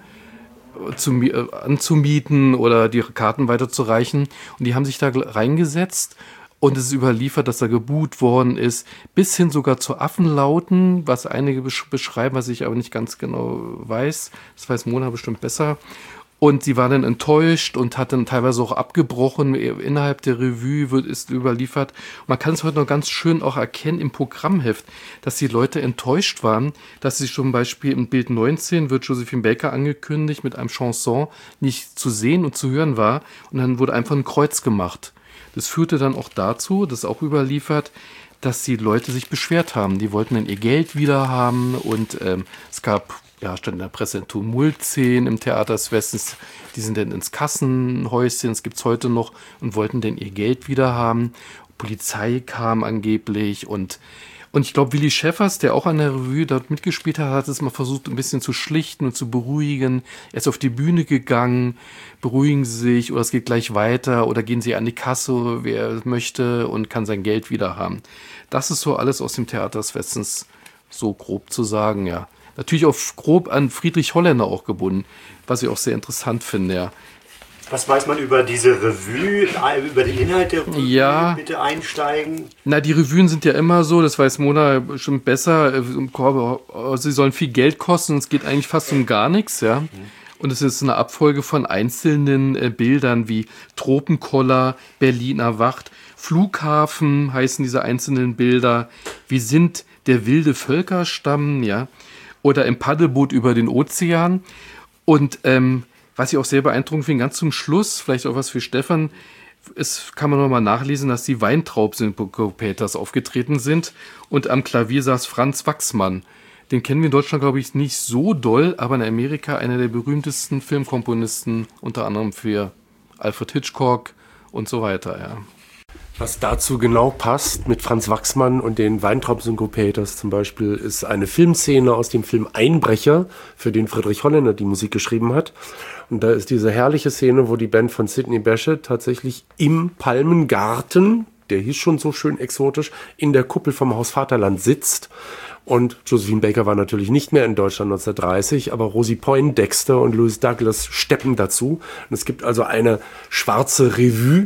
anzumieten oder die Karten weiterzureichen. Und die haben sich da reingesetzt und es ist überliefert, dass er gebuht worden ist, bis hin sogar zu Affenlauten, was einige beschreiben, was ich aber nicht ganz genau weiß. Das weiß Mona bestimmt besser. Und sie war dann enttäuscht und hat dann teilweise auch abgebrochen. Innerhalb der Revue ist überliefert. Man kann es heute noch ganz schön auch erkennen im Programmheft, dass die Leute enttäuscht waren, dass sie zum Beispiel im Bild 19 wird Josephine Baker angekündigt mit einem Chanson nicht zu sehen und zu hören war. Und dann wurde einfach ein Kreuz gemacht. Das führte dann auch dazu, das ist auch überliefert, dass die Leute sich beschwert haben. Die wollten dann ihr Geld wieder haben und es gab ja, stand in der Presse Tumult-Szenen im Theater des Westens. Die sind dann ins Kassenhäuschen, das gibt es heute noch, und wollten dann ihr Geld wieder haben. Polizei kam angeblich und ich glaube, Willi Schäffers, der auch an der Revue dort mitgespielt hat, hat es mal versucht, ein bisschen zu schlichten und zu beruhigen. Er ist auf die Bühne gegangen, beruhigen Sie sich oder es geht gleich weiter oder gehen Sie an die Kasse, wer möchte und kann sein Geld wieder haben. Das ist so alles aus dem Theater des Westens so grob zu sagen, ja. Natürlich auch grob an Friedrich Holländer auch gebunden, was ich auch sehr interessant finde, ja. Was weiß man über diese Revue, über den Inhalt der Revue? Ja. Bitte einsteigen. Na, die Revuen sind ja immer so, das weiß Mona bestimmt besser, sie sollen viel Geld kosten und es geht eigentlich fast um gar nichts, ja. Und es ist eine Abfolge von einzelnen Bildern wie Tropenkoller, Berlin erwacht, Flughafen heißen diese einzelnen Bilder, wir sind der wilde Völkerstamm, ja, oder im Paddelboot über den Ozean. Und was ich auch sehr beeindruckend finde, ganz zum Schluss, vielleicht auch was für Stefan, kann man nochmal nachlesen, dass die Weintraub-Syncopators aufgetreten sind und am Klavier saß Franz Wachsmann. Den kennen wir in Deutschland, glaube ich, nicht so doll, aber in Amerika einer der berühmtesten Filmkomponisten, unter anderem für Alfred Hitchcock und so weiter, ja. Was dazu genau passt mit Franz Wachsmann und den Weintraub-Syncopators zum Beispiel, ist eine Filmszene aus dem Film Einbrecher, für den Friedrich Holländer die Musik geschrieben hat. Und da ist diese herrliche Szene, wo die Band von Sidney Bechet tatsächlich im Palmengarten, der hieß schon so schön exotisch, in der Kuppel vom Haus Vaterland sitzt. Und Josephine Baker war natürlich nicht mehr in Deutschland 1930, aber Rosie Poindexter und Louis Douglas steppen dazu. Und es gibt also eine schwarze Revue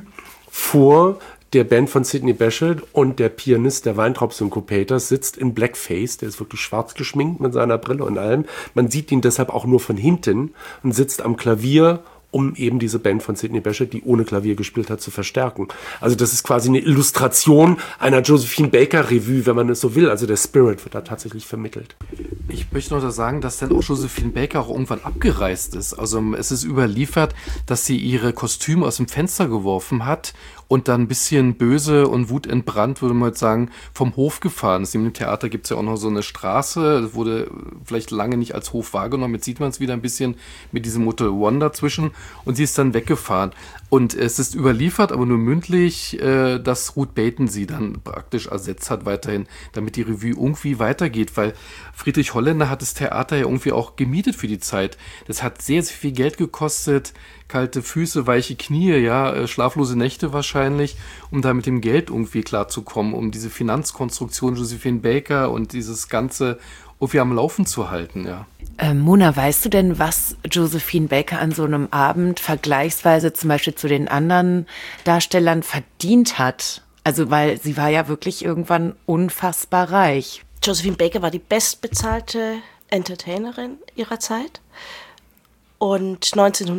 vor der Band von Sidney Bechet und der Pianist der Weintraub-Syncopators sitzt in Blackface, der ist wirklich schwarz geschminkt mit seiner Brille und allem. Man sieht ihn deshalb auch nur von hinten und sitzt am Klavier, um eben diese Band von Sidney Bechet, die ohne Klavier gespielt hat, zu verstärken. Also das ist quasi eine Illustration einer Josephine Baker Revue, wenn man es so will. Also der Spirit wird da tatsächlich vermittelt. Ich möchte noch sagen, dass dann auch Josephine Baker auch irgendwann abgereist ist. Also es ist überliefert, dass sie ihre Kostüme aus dem Fenster geworfen hat und dann ein bisschen böse und wutentbrannt, würde man jetzt sagen, vom Hof gefahren ist. Im Theater gibt es ja auch noch so eine Straße, das wurde vielleicht lange nicht als Hof wahrgenommen, jetzt sieht man es wieder ein bisschen mit diesem Motel One dazwischen und sie ist dann weggefahren. Und es ist überliefert, aber nur mündlich, dass Ruth Baton sie dann praktisch ersetzt hat weiterhin, damit die Revue irgendwie weitergeht, weil Friedrich Holländer hat das Theater ja irgendwie auch gemietet für die Zeit. Das hat sehr, sehr viel Geld gekostet, kalte Füße, weiche Knie, ja, schlaflose Nächte wahrscheinlich, um da mit dem Geld irgendwie klarzukommen, um diese Finanzkonstruktion Josephine Baker und dieses Ganze irgendwie am Laufen zu halten, ja. Mona, weißt du denn, was Josephine Baker an so einem Abend vergleichsweise zum Beispiel zu den anderen Darstellern verdient hat? Also, weil sie war ja wirklich irgendwann unfassbar reich. Josephine Baker war die bestbezahlte Entertainerin ihrer Zeit. Und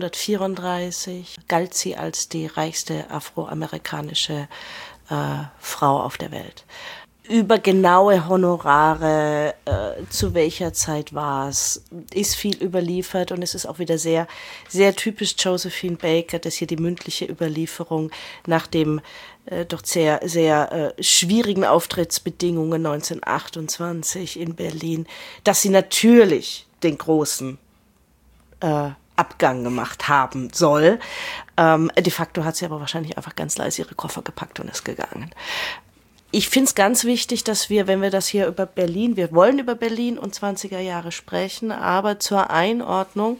1934 galt sie als die reichste afroamerikanische Frau auf der Welt. Über genaue Honorare, zu welcher Zeit war es, ist viel überliefert und es ist auch wieder sehr, sehr typisch Josephine Baker, dass hier die mündliche Überlieferung nach dem doch sehr, sehr schwierigen Auftrittsbedingungen 1928 in Berlin, dass sie natürlich den großen Abgang gemacht haben soll. De facto hat sie aber wahrscheinlich einfach ganz leise ihre Koffer gepackt und ist gegangen. Ich finde es ganz wichtig, dass wir, wenn wir das hier über Berlin, wir wollen über Berlin und 20er Jahre sprechen, aber zur Einordnung,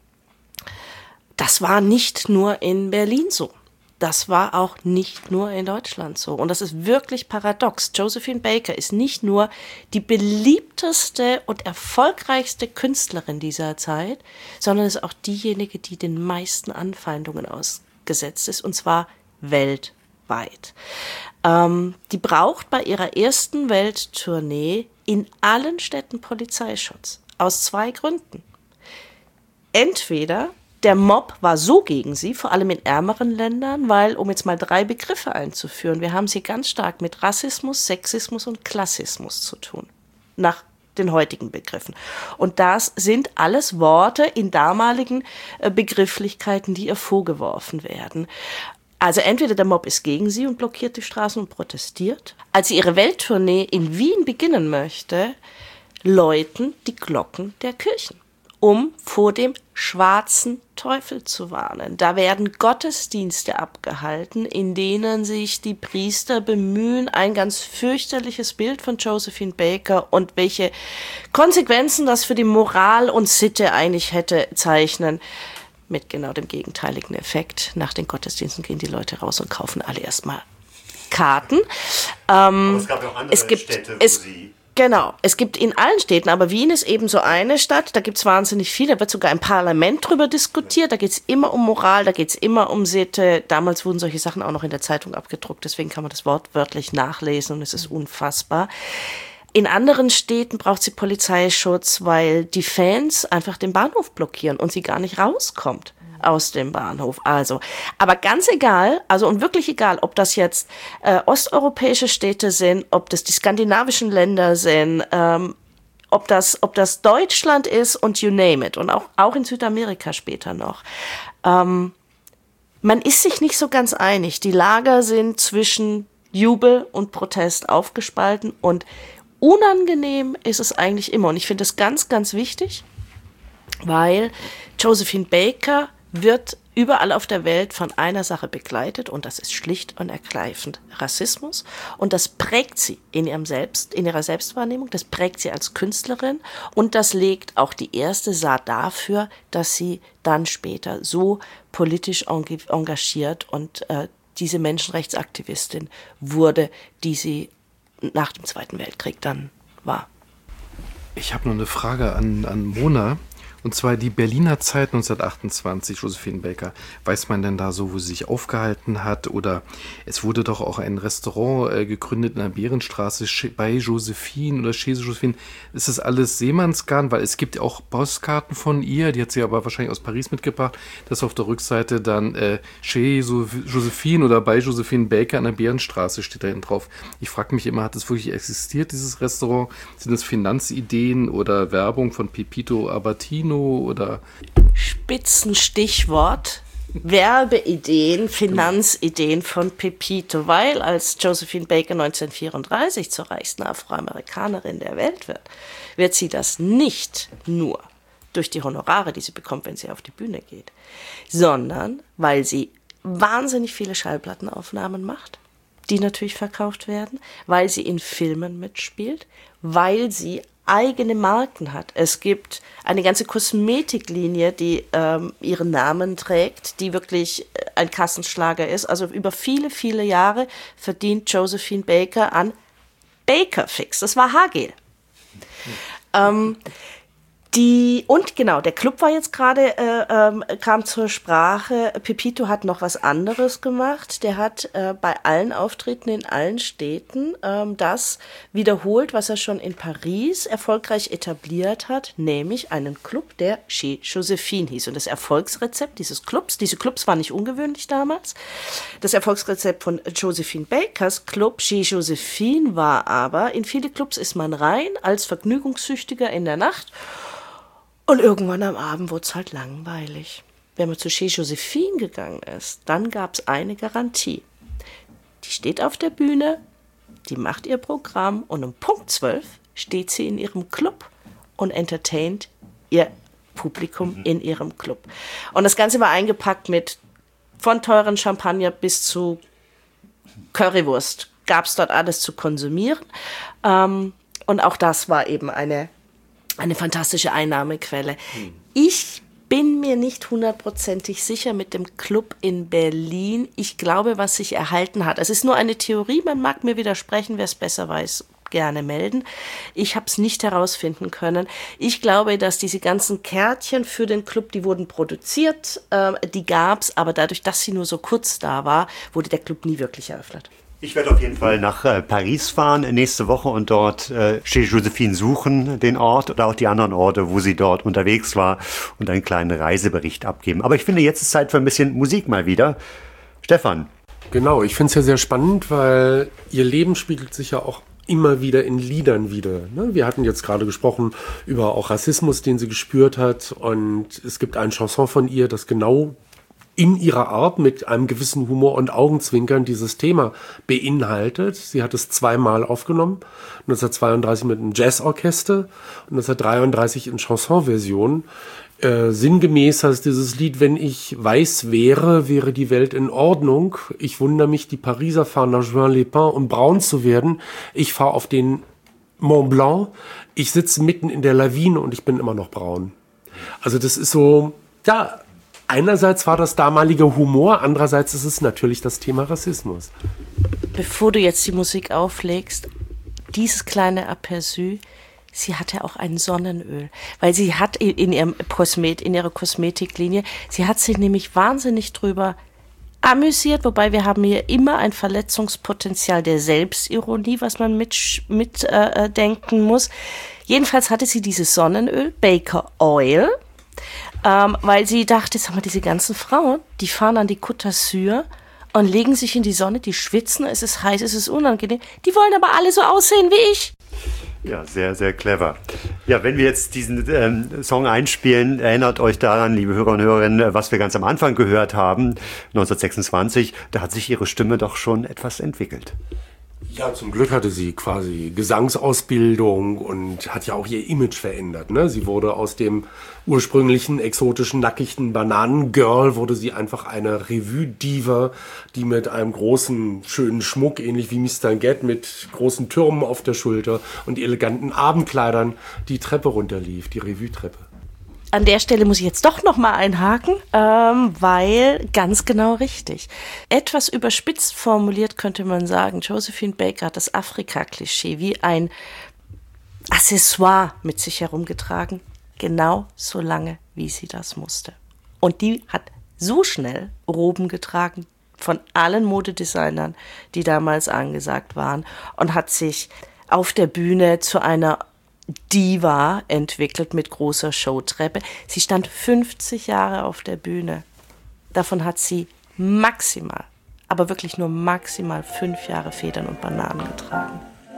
das war nicht nur in Berlin so. Das war auch nicht nur in Deutschland so. Und das ist wirklich paradox. Josephine Baker ist nicht nur die beliebteste und erfolgreichste Künstlerin dieser Zeit, sondern ist auch diejenige, die den meisten Anfeindungen ausgesetzt ist, und zwar weltweit. Die braucht bei ihrer ersten Welttournee in allen Städten Polizeischutz. Aus 2 Gründen. Entweder der Mob war so gegen sie, vor allem in ärmeren Ländern, weil, um jetzt mal 3 Begriffe einzuführen, wir haben sie ganz stark mit Rassismus, Sexismus und Klassismus zu tun, nach den heutigen Begriffen. Und das sind alles Worte in damaligen Begrifflichkeiten, die ihr vorgeworfen werden. Also entweder der Mob ist gegen sie und blockiert die Straßen und protestiert. Als sie ihre Welttournee in Wien beginnen möchte, läuten die Glocken der Kirchen. um vor dem schwarzen Teufel zu warnen. Da werden Gottesdienste abgehalten, in denen sich die Priester bemühen, ein ganz fürchterliches Bild von Josephine Baker und welche Konsequenzen das für die Moral und Sitte eigentlich hätte zeichnen, mit genau dem gegenteiligen Effekt. Nach den Gottesdiensten gehen die Leute raus und kaufen alle erstmal Karten. Aber es gab ja auch andere Städte, wo sie... Genau, es gibt in allen Städten, aber Wien ist eben so eine Stadt, da gibt es wahnsinnig viel, da wird sogar im Parlament drüber diskutiert, da geht es immer um Moral, da geht es immer um Sitte. Damals wurden solche Sachen auch noch in der Zeitung abgedruckt, deswegen kann man das wortwörtlich nachlesen und es ist unfassbar. In anderen Städten braucht sie Polizeischutz, weil die Fans einfach den Bahnhof blockieren und sie gar nicht rauskommt aus dem Bahnhof. Also, aber ganz egal, also und wirklich egal, ob das jetzt osteuropäische Städte sind, ob das die skandinavischen Länder sind, ob das Deutschland ist und you name it und auch in Südamerika später noch. Man ist sich nicht so ganz einig. Die Lager sind zwischen Jubel und Protest aufgespalten und unangenehm ist es eigentlich immer. Und ich finde das ganz, ganz wichtig, weil Josephine Baker wird überall auf der Welt von einer Sache begleitet und das ist schlicht und ergreifend Rassismus und das prägt sie in ihrer Selbstwahrnehmung, das prägt sie als Künstlerin und das legt auch die erste Saat dafür, dass sie dann später so politisch engagiert und diese Menschenrechtsaktivistin wurde, die sie nach dem Zweiten Weltkrieg dann war. Ich habe noch eine Frage an Mona. Und zwar die Berliner Zeit 1928, Josephine Baker. Weiß man denn da so, wo sie sich aufgehalten hat? Oder es wurde doch auch ein Restaurant gegründet in der Behrenstraße bei Josephine oder chez Josephine. Ist das alles Seemannsgarn? Weil es gibt auch Postkarten von ihr, die hat sie aber wahrscheinlich aus Paris mitgebracht, dass auf der Rückseite dann chez Josephine oder bei Josephine Baker an der Behrenstraße steht da hinten drauf. Ich frage mich immer, hat das wirklich existiert, dieses Restaurant? Sind das Finanzideen oder Werbung von Pepito Abatino? Oder Spitzenstichwort Werbeideen, Finanzideen von Pepito, weil als Josephine Baker 1934 zur reichsten Afroamerikanerin der Welt wird sie das nicht nur durch die Honorare, die sie bekommt, wenn sie auf die Bühne geht, sondern weil sie wahnsinnig viele Schallplattenaufnahmen macht, die natürlich verkauft werden, weil sie in Filmen mitspielt, weil sie eigene Marken hat. Es gibt eine ganze Kosmetiklinie, die ihren Namen trägt, die wirklich ein Kassenschlager ist. Also über viele, viele Jahre verdient Josephine Baker an Baker Fix. Das war Haargel. Der Club war jetzt gerade, kam zur Sprache. Pepito hat noch was anderes gemacht. Der hat bei allen Auftritten in allen Städten das wiederholt, was er schon in Paris erfolgreich etabliert hat, nämlich einen Club, der Chez Josephine hieß. Und das Erfolgsrezept diese Clubs waren nicht ungewöhnlich damals, das Erfolgsrezept von Josephine Bakers Club Chez Josephine war aber, in viele Clubs ist man rein als Vergnügungssüchtiger in der Nacht. Und irgendwann am Abend wurde es halt langweilig. Wenn man zu Chez Josephine gegangen ist, dann gab es eine Garantie. Die steht auf der Bühne, die macht ihr Programm und um Punkt 12 steht sie in ihrem Club und entertaint ihr Publikum in ihrem Club. Und das Ganze war eingepackt mit von teuren Champagner bis zu Currywurst. Gab es dort alles zu konsumieren. Und auch das war eben eine fantastische Einnahmequelle. Ich bin mir nicht hundertprozentig sicher mit dem Club in Berlin. Ich glaube, was sich erhalten hat. Es ist nur eine Theorie, man mag mir widersprechen, wer es besser weiß, gerne melden. Ich habe es nicht herausfinden können. Ich glaube, dass diese ganzen Kärtchen für den Club, die wurden produziert, die gab es, aber dadurch, dass sie nur so kurz da war, wurde der Club nie wirklich eröffnet. Ich werde auf jeden Fall nach Paris fahren nächste Woche und dort Chez Josephine suchen, den Ort oder auch die anderen Orte, wo sie dort unterwegs war und einen kleinen Reisebericht abgeben. Aber ich finde, jetzt ist Zeit für ein bisschen Musik mal wieder. Stefan. Genau, ich finde es ja sehr spannend, weil ihr Leben spiegelt sich ja auch immer wieder in Liedern wieder. Ne? Wir hatten jetzt gerade gesprochen über auch Rassismus, den sie gespürt hat und es gibt eine Chanson von ihr, das genau in ihrer Art mit einem gewissen Humor und Augenzwinkern dieses Thema beinhaltet. Sie hat es zweimal aufgenommen, 1932 mit einem Jazzorchester und 1933 in Chansonversion. Sinngemäß heißt dieses Lied: Wenn ich weiß wäre, wäre die Welt in Ordnung. Ich wundere mich, die Pariser fahren nach Juan-les-Pins, um braun zu werden. Ich fahre auf den Mont Blanc. Ich sitze mitten in der Lawine und ich bin immer noch braun. Also das ist so, ja, einerseits war das damalige Humor, andererseits ist es natürlich das Thema Rassismus. Bevor du jetzt die Musik auflegst, dieses kleine Aperçu: Sie hatte auch ein Sonnenöl, weil sie hat in ihrer Kosmetiklinie, sie hat sich nämlich wahnsinnig drüber amüsiert, wobei wir haben hier immer ein Verletzungspotenzial der Selbstironie, was man mitdenken muss. Jedenfalls hatte sie dieses Sonnenöl, Baker Oil, weil sie dachte, sag mal, diese ganzen Frauen, die fahren an die Côte d'Azur und legen sich in die Sonne, die schwitzen, es ist heiß, es ist unangenehm, die wollen aber alle so aussehen wie ich. Ja, sehr, sehr clever. Ja, wenn wir jetzt diesen Song einspielen, erinnert euch daran, liebe Hörer und Hörerinnen, was wir ganz am Anfang gehört haben, 1926, da hat sich ihre Stimme doch schon etwas entwickelt. Ja, zum Glück hatte sie quasi Gesangsausbildung und hat ja auch ihr Image verändert. Ne? Sie wurde aus dem ursprünglichen, exotischen, nackigen Bananengirl, wurde sie einfach eine Revue-Diva, die mit einem großen, schönen Schmuck, ähnlich wie Mr. Get, mit großen Türmen auf der Schulter und eleganten Abendkleidern die Treppe runterlief, die Revue-Treppe. An der Stelle muss ich jetzt doch noch mal einhaken, weil ganz genau richtig. Etwas überspitzt formuliert könnte man sagen, Josephine Baker hat das Afrika-Klischee wie ein Accessoire mit sich herumgetragen, genau so lange, wie sie das musste. Und die hat so schnell Roben getragen von allen Modedesignern, die damals angesagt waren, und hat sich auf der Bühne zu einer Diva entwickelt mit großer Showtreppe. Sie stand 50 Jahre auf der Bühne. Davon hat sie maximal, aber wirklich nur maximal 5 Jahre Federn und Bananen getragen.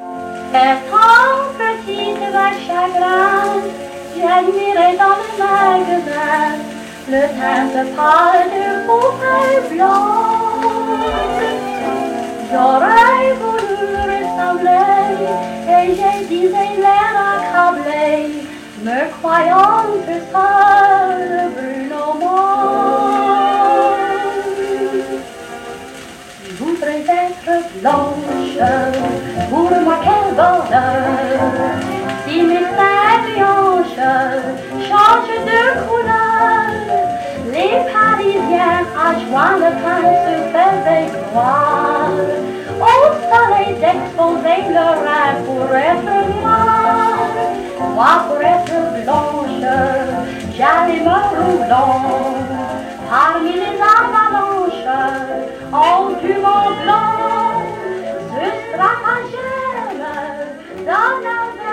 J'aurais voulu ressembler et j'ai disais l'air accablé, me croyant que seul Bruno Mars. Je voudrais être blanche, pour moi quel bonheur, si mes seins blanches changent de couleur. Les Parisiens à Juan-les-Pins se faisaient croire au soleil d'exposer leur rein pour être noir. Moi pour être blanche, j'allais me roulant parmi les avalanches en du Mont Blanc. Ce stratagème d'un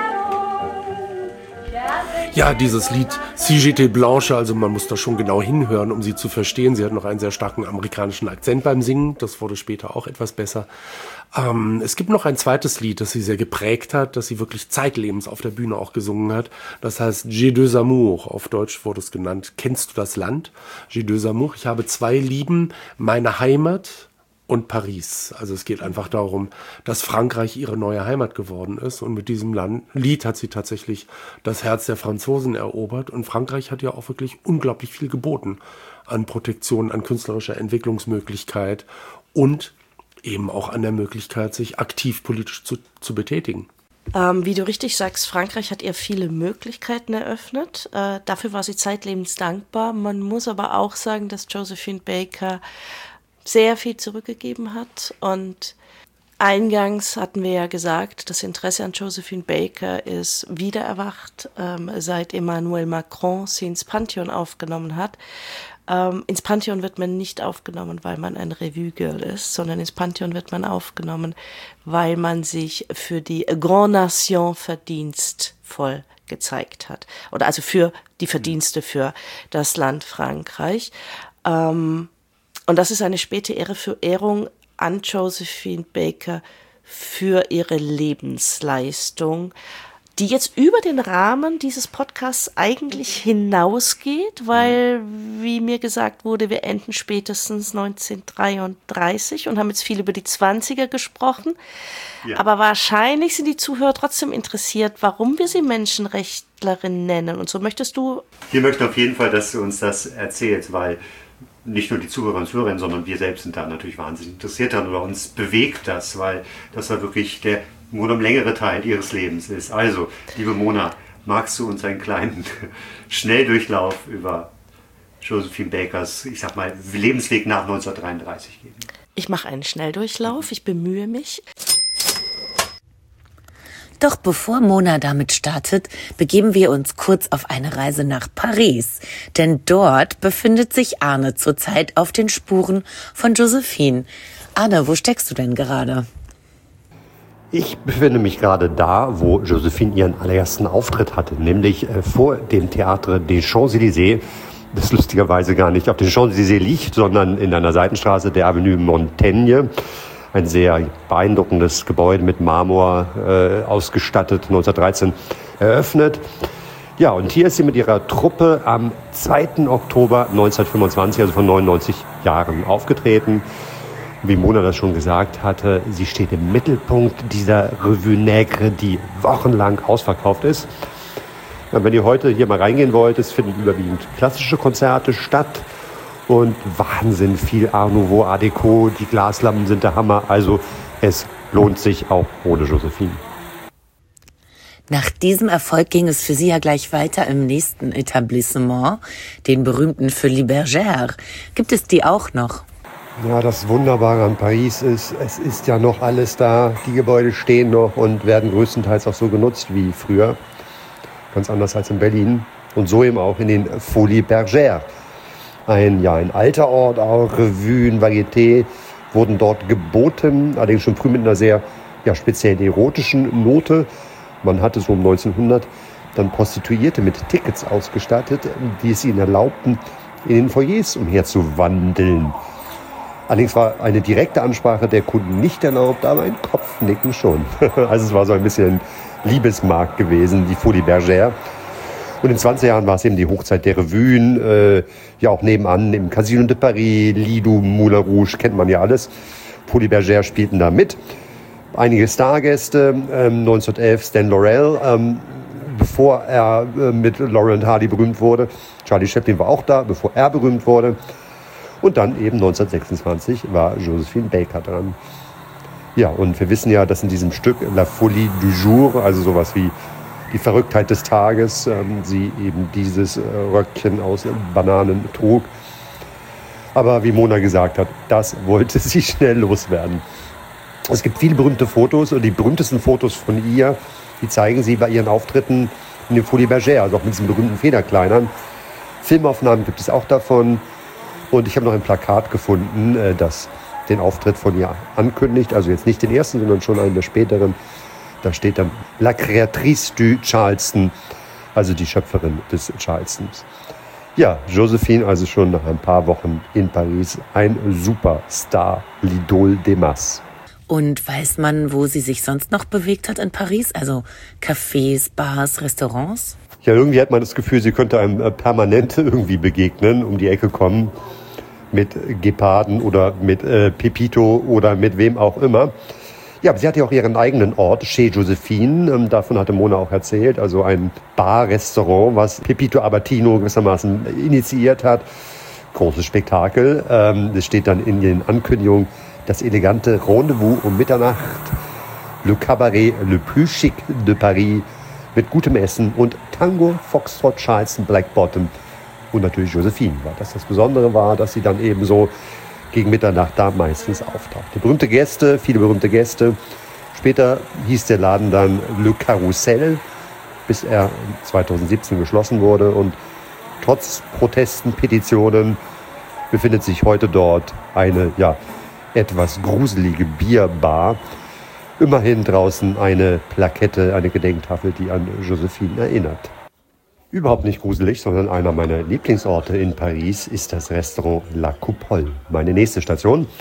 Ja, dieses Lied Si j'étais blanche, also man muss da schon genau hinhören, um sie zu verstehen. Sie hat noch einen sehr starken amerikanischen Akzent beim Singen, das wurde später auch etwas besser. Es gibt noch ein zweites Lied, das sie sehr geprägt hat, das sie wirklich zeitlebens auf der Bühne auch gesungen hat. Das heißt J'ai deux amours, auf Deutsch wurde es genannt. Kennst du das Land? J'ai deux amours, ich habe 2 Lieben, meine Heimat und Paris. Also es geht einfach darum, dass Frankreich ihre neue Heimat geworden ist, und mit diesem Lied hat sie tatsächlich das Herz der Franzosen erobert, und Frankreich hat ja auch wirklich unglaublich viel geboten an Protektion, an künstlerischer Entwicklungsmöglichkeit und eben auch an der Möglichkeit, sich aktiv politisch zu betätigen. Wie du richtig sagst, Frankreich hat ihr viele Möglichkeiten eröffnet. Dafür war sie zeitlebens dankbar. Man muss aber auch sagen, dass Josephine Baker sehr viel zurückgegeben hat, und eingangs hatten wir ja gesagt, das Interesse an Josephine Baker ist wieder erwacht, seit Emmanuel Macron sie ins Pantheon aufgenommen hat. Ins Pantheon wird man nicht aufgenommen, weil man ein Revue-Girl ist, sondern ins Pantheon wird man aufgenommen, weil man sich für die Grande Nation verdienstvoll gezeigt hat. Oder also für die Verdienste für das Land Frankreich. Und das ist eine späte Ehrung an Josephine Baker für ihre Lebensleistung. die jetzt über den Rahmen dieses Podcasts eigentlich hinausgeht, weil, wie mir gesagt wurde, wir enden spätestens 1933 und haben jetzt viel über die 20er gesprochen. Ja. Aber wahrscheinlich sind die Zuhörer trotzdem interessiert, warum wir sie Menschenrechtlerin nennen. Und so möchtest du... Wir möchten auf jeden Fall, dass du uns das erzählst, weil nicht nur die Zuhörer und Zuhörerinnen, sondern wir selbst sind da natürlich wahnsinnig interessiert daran oder uns bewegt das, weil das war wirklich der längere Teil ihres Lebens ist. Also, liebe Mona, magst du uns einen kleinen Schnelldurchlauf über Josephine Bakers, ich sag mal, Lebensweg nach 1933 geben? Ich mache einen Schnelldurchlauf, ich bemühe mich. Doch bevor Mona damit startet, begeben wir uns kurz auf eine Reise nach Paris. Denn dort befindet sich Arne zurzeit auf den Spuren von Josephine. Arne, wo steckst du denn gerade? Ich befinde mich gerade da, wo Josephine ihren allerersten Auftritt hatte, nämlich vor dem Théâtre des Champs-Élysées, das lustigerweise gar nicht auf den Champs-Élysées liegt, sondern in einer Seitenstraße der Avenue Montaigne. Ein sehr beeindruckendes Gebäude mit Marmor ausgestattet, 1913 eröffnet. Ja, und hier ist sie mit ihrer Truppe am 2. Oktober 1925, also vor 99 Jahren, aufgetreten. Wie Mona das schon gesagt hatte, sie steht im Mittelpunkt dieser Revue Nègre, die wochenlang ausverkauft ist. Wenn ihr heute hier mal reingehen wollt, es finden überwiegend klassische Konzerte statt und Wahnsinn viel Art Nouveau, Art Deco, die Glaslampen sind der Hammer, also es lohnt sich auch ohne Josephine. Nach diesem Erfolg ging es für sie ja gleich weiter im nächsten Etablissement, den berühmten Folies Bergère. Gibt es die auch noch? Ja, das Wunderbare an Paris ist, es ist ja noch alles da. Die Gebäude stehen noch und werden größtenteils auch so genutzt wie früher. Ganz anders als in Berlin. Und so eben auch in den Folies Bergère. Ein alter Ort, auch Revuen, Varieté wurden dort geboten. Allerdings schon früh mit einer sehr speziell erotischen Note. Man hatte so um 1900 dann Prostituierte mit Tickets ausgestattet, die es ihnen erlaubten, in den Foyers umherzuwandeln. Allerdings war eine direkte Ansprache der Kunden nicht erlaubt, aber ein Kopfnicken schon. Also es war so ein bisschen Liebesmarkt gewesen, die Folies Bergère. Und in 20 Jahren war es eben die Hochzeit der Revuen, auch nebenan im Casino de Paris, Lido, Moulin Rouge, kennt man ja alles. Folies Bergère spielten da mit. Einige Stargäste, 1911 Stan Laurel, bevor er mit Laurel und Hardy berühmt wurde. Charlie Chaplin war auch da, bevor er berühmt wurde. Und dann eben 1926 war Josephine Baker dran. Ja, und wir wissen ja, dass in diesem Stück La Folie du Jour, also sowas wie die Verrücktheit des Tages, sie eben dieses Röckchen aus Bananen trug. Aber wie Mona gesagt hat, das wollte sie schnell loswerden. Es gibt viele berühmte Fotos und die berühmtesten Fotos von ihr, die zeigen sie bei ihren Auftritten in den Folies Bergère, also auch mit diesen berühmten Federkleinern. Filmaufnahmen gibt es auch davon. Und ich habe noch ein Plakat gefunden, das den Auftritt von ihr ankündigt. Also jetzt nicht den ersten, sondern schon einen der späteren. Da steht dann La Créatrice du Charleston, also die Schöpferin des Charlestons. Ja, Josephine also schon nach ein paar Wochen in Paris ein Superstar, l'Idole des Masses. Und weiß man, wo sie sich sonst noch bewegt hat in Paris? Also Cafés, Bars, Restaurants? Ja, irgendwie hat man das Gefühl, sie könnte einem permanent irgendwie begegnen, um die Ecke kommen. Mit Geparden oder mit Pepito oder mit wem auch immer. Ja, aber sie hatte ja auch ihren eigenen Ort, Chez Josephine. Davon hatte Mona auch erzählt. Also ein Bar-Restaurant, was Pepito Abatino gewissermaßen initiiert hat. Großes Spektakel. Das steht dann in den Ankündigungen. Das elegante Rendezvous um Mitternacht. Le Cabaret le plus chic de Paris. Mit gutem Essen und Tango, Foxtrot, Charleston, Black Bottom. Und natürlich Josephine, weil das Besondere war, dass sie dann eben so gegen Mitternacht da meistens auftauchte. Viele berühmte Gäste. Später hieß der Laden dann Le Carrousel, bis er 2017 geschlossen wurde. Und trotz Protesten, Petitionen befindet sich heute dort eine etwas gruselige Bierbar. Immerhin draußen eine Plakette, eine Gedenktafel, die an Josephine erinnert. Überhaupt nicht gruselig, sondern einer meiner Lieblingsorte in Paris ist das Restaurant La Coupole. Meine nächste Station.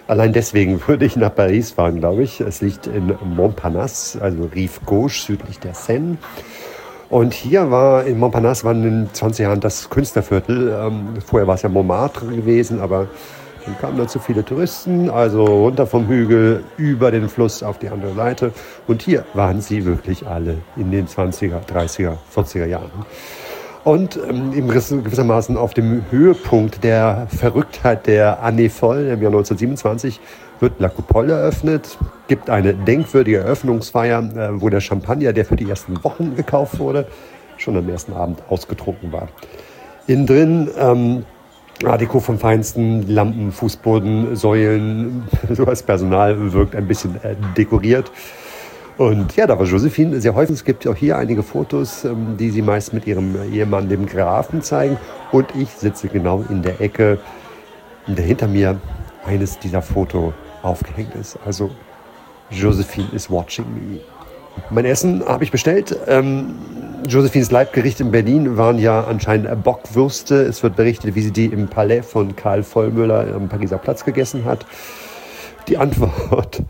Allein deswegen würde ich nach Paris fahren, glaube ich. Es liegt in Montparnasse, also Rive Gauche, südlich der Seine. Und hier war in Montparnasse in den 20 Jahren das Künstlerviertel. Vorher war es ja Montmartre gewesen, aber dann kamen da zu viele Touristen, also runter vom Hügel, über den Fluss auf die andere Seite. Und hier waren sie wirklich alle in den 20er, 30er, 40er Jahren. Und gewissermaßen auf dem Höhepunkt der Verrücktheit der Année Folle im Jahr 1927 wird La Coupole eröffnet. Gibt eine denkwürdige Eröffnungsfeier, wo der Champagner, der für die ersten Wochen gekauft wurde, schon am ersten Abend ausgetrunken war. Innen drin Deko vom Feinsten, Lampen, Fußboden, Säulen, so das Personal wirkt ein bisschen dekoriert. Und ja, da war Josephine sehr häufig. Es gibt auch hier einige Fotos, die sie meist mit ihrem Ehemann, dem Grafen, zeigen. Und ich sitze genau in der Ecke, in der hinter mir eines dieser Fotos aufgehängt ist. Also Josephine is watching me. Mein Essen habe ich bestellt. Josephines Leibgericht in Berlin waren ja anscheinend Bockwürste. Es wird berichtet, wie sie die im Palais von Karl Vollmöller am Pariser Platz gegessen hat. Die Antwort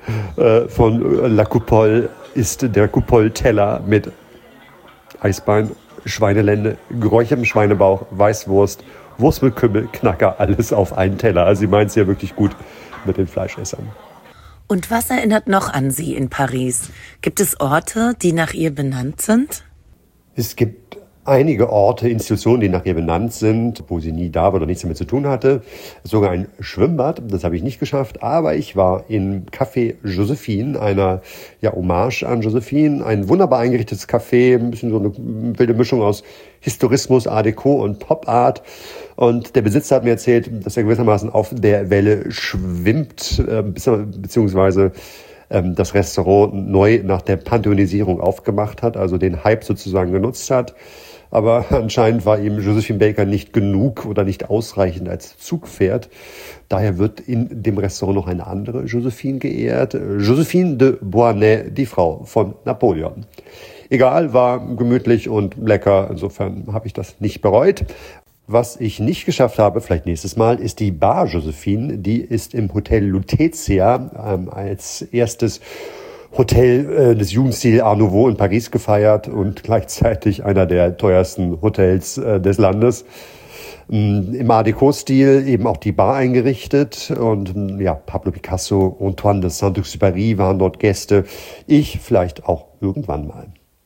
von La Coupole ist der Coupole-Teller mit Eisbein, Schweinelende, geräuchertem Schweinebauch, Weißwurst, Wurst mit Kümmel, Knacker, alles auf einen Teller. Also sie meint es ja wirklich gut mit den Fleischessern. Und was erinnert noch an Sie in Paris? Gibt es Orte, die nach ihr benannt sind? Es gibt einige Orte, Institutionen, die nach ihr benannt sind, wo sie nie da war oder nichts damit zu tun hatte. Sogar ein Schwimmbad, das habe ich nicht geschafft, aber ich war im Café Josephine, einer Hommage an Josephine, ein wunderbar eingerichtetes Café, ein bisschen so eine wilde Mischung aus Historismus, Art Deco und Pop Art. Und der Besitzer hat mir erzählt, dass er gewissermaßen auf der Welle schwimmt, beziehungsweise das Restaurant neu nach der Pantheonisierung aufgemacht hat, also den Hype sozusagen genutzt hat. Aber anscheinend war ihm Josephine Baker nicht genug oder nicht ausreichend als Zugpferd. Daher wird in dem Restaurant noch eine andere Josephine geehrt. Josephine de Beauharnais, die Frau von Napoleon. Egal, war gemütlich und lecker. Insofern habe ich das nicht bereut. Was ich nicht geschafft habe, vielleicht nächstes Mal, ist die Bar Josephine. Die ist im Hotel Lutetia als erstes Hotel des Jugendstils Art Nouveau in Paris gefeiert und gleichzeitig einer der teuersten Hotels des Landes. Im Art Deco-Stil eben auch die Bar eingerichtet und Pablo Picasso, Antoine de Saint-Exupéry waren dort Gäste. Ich vielleicht auch irgendwann mal.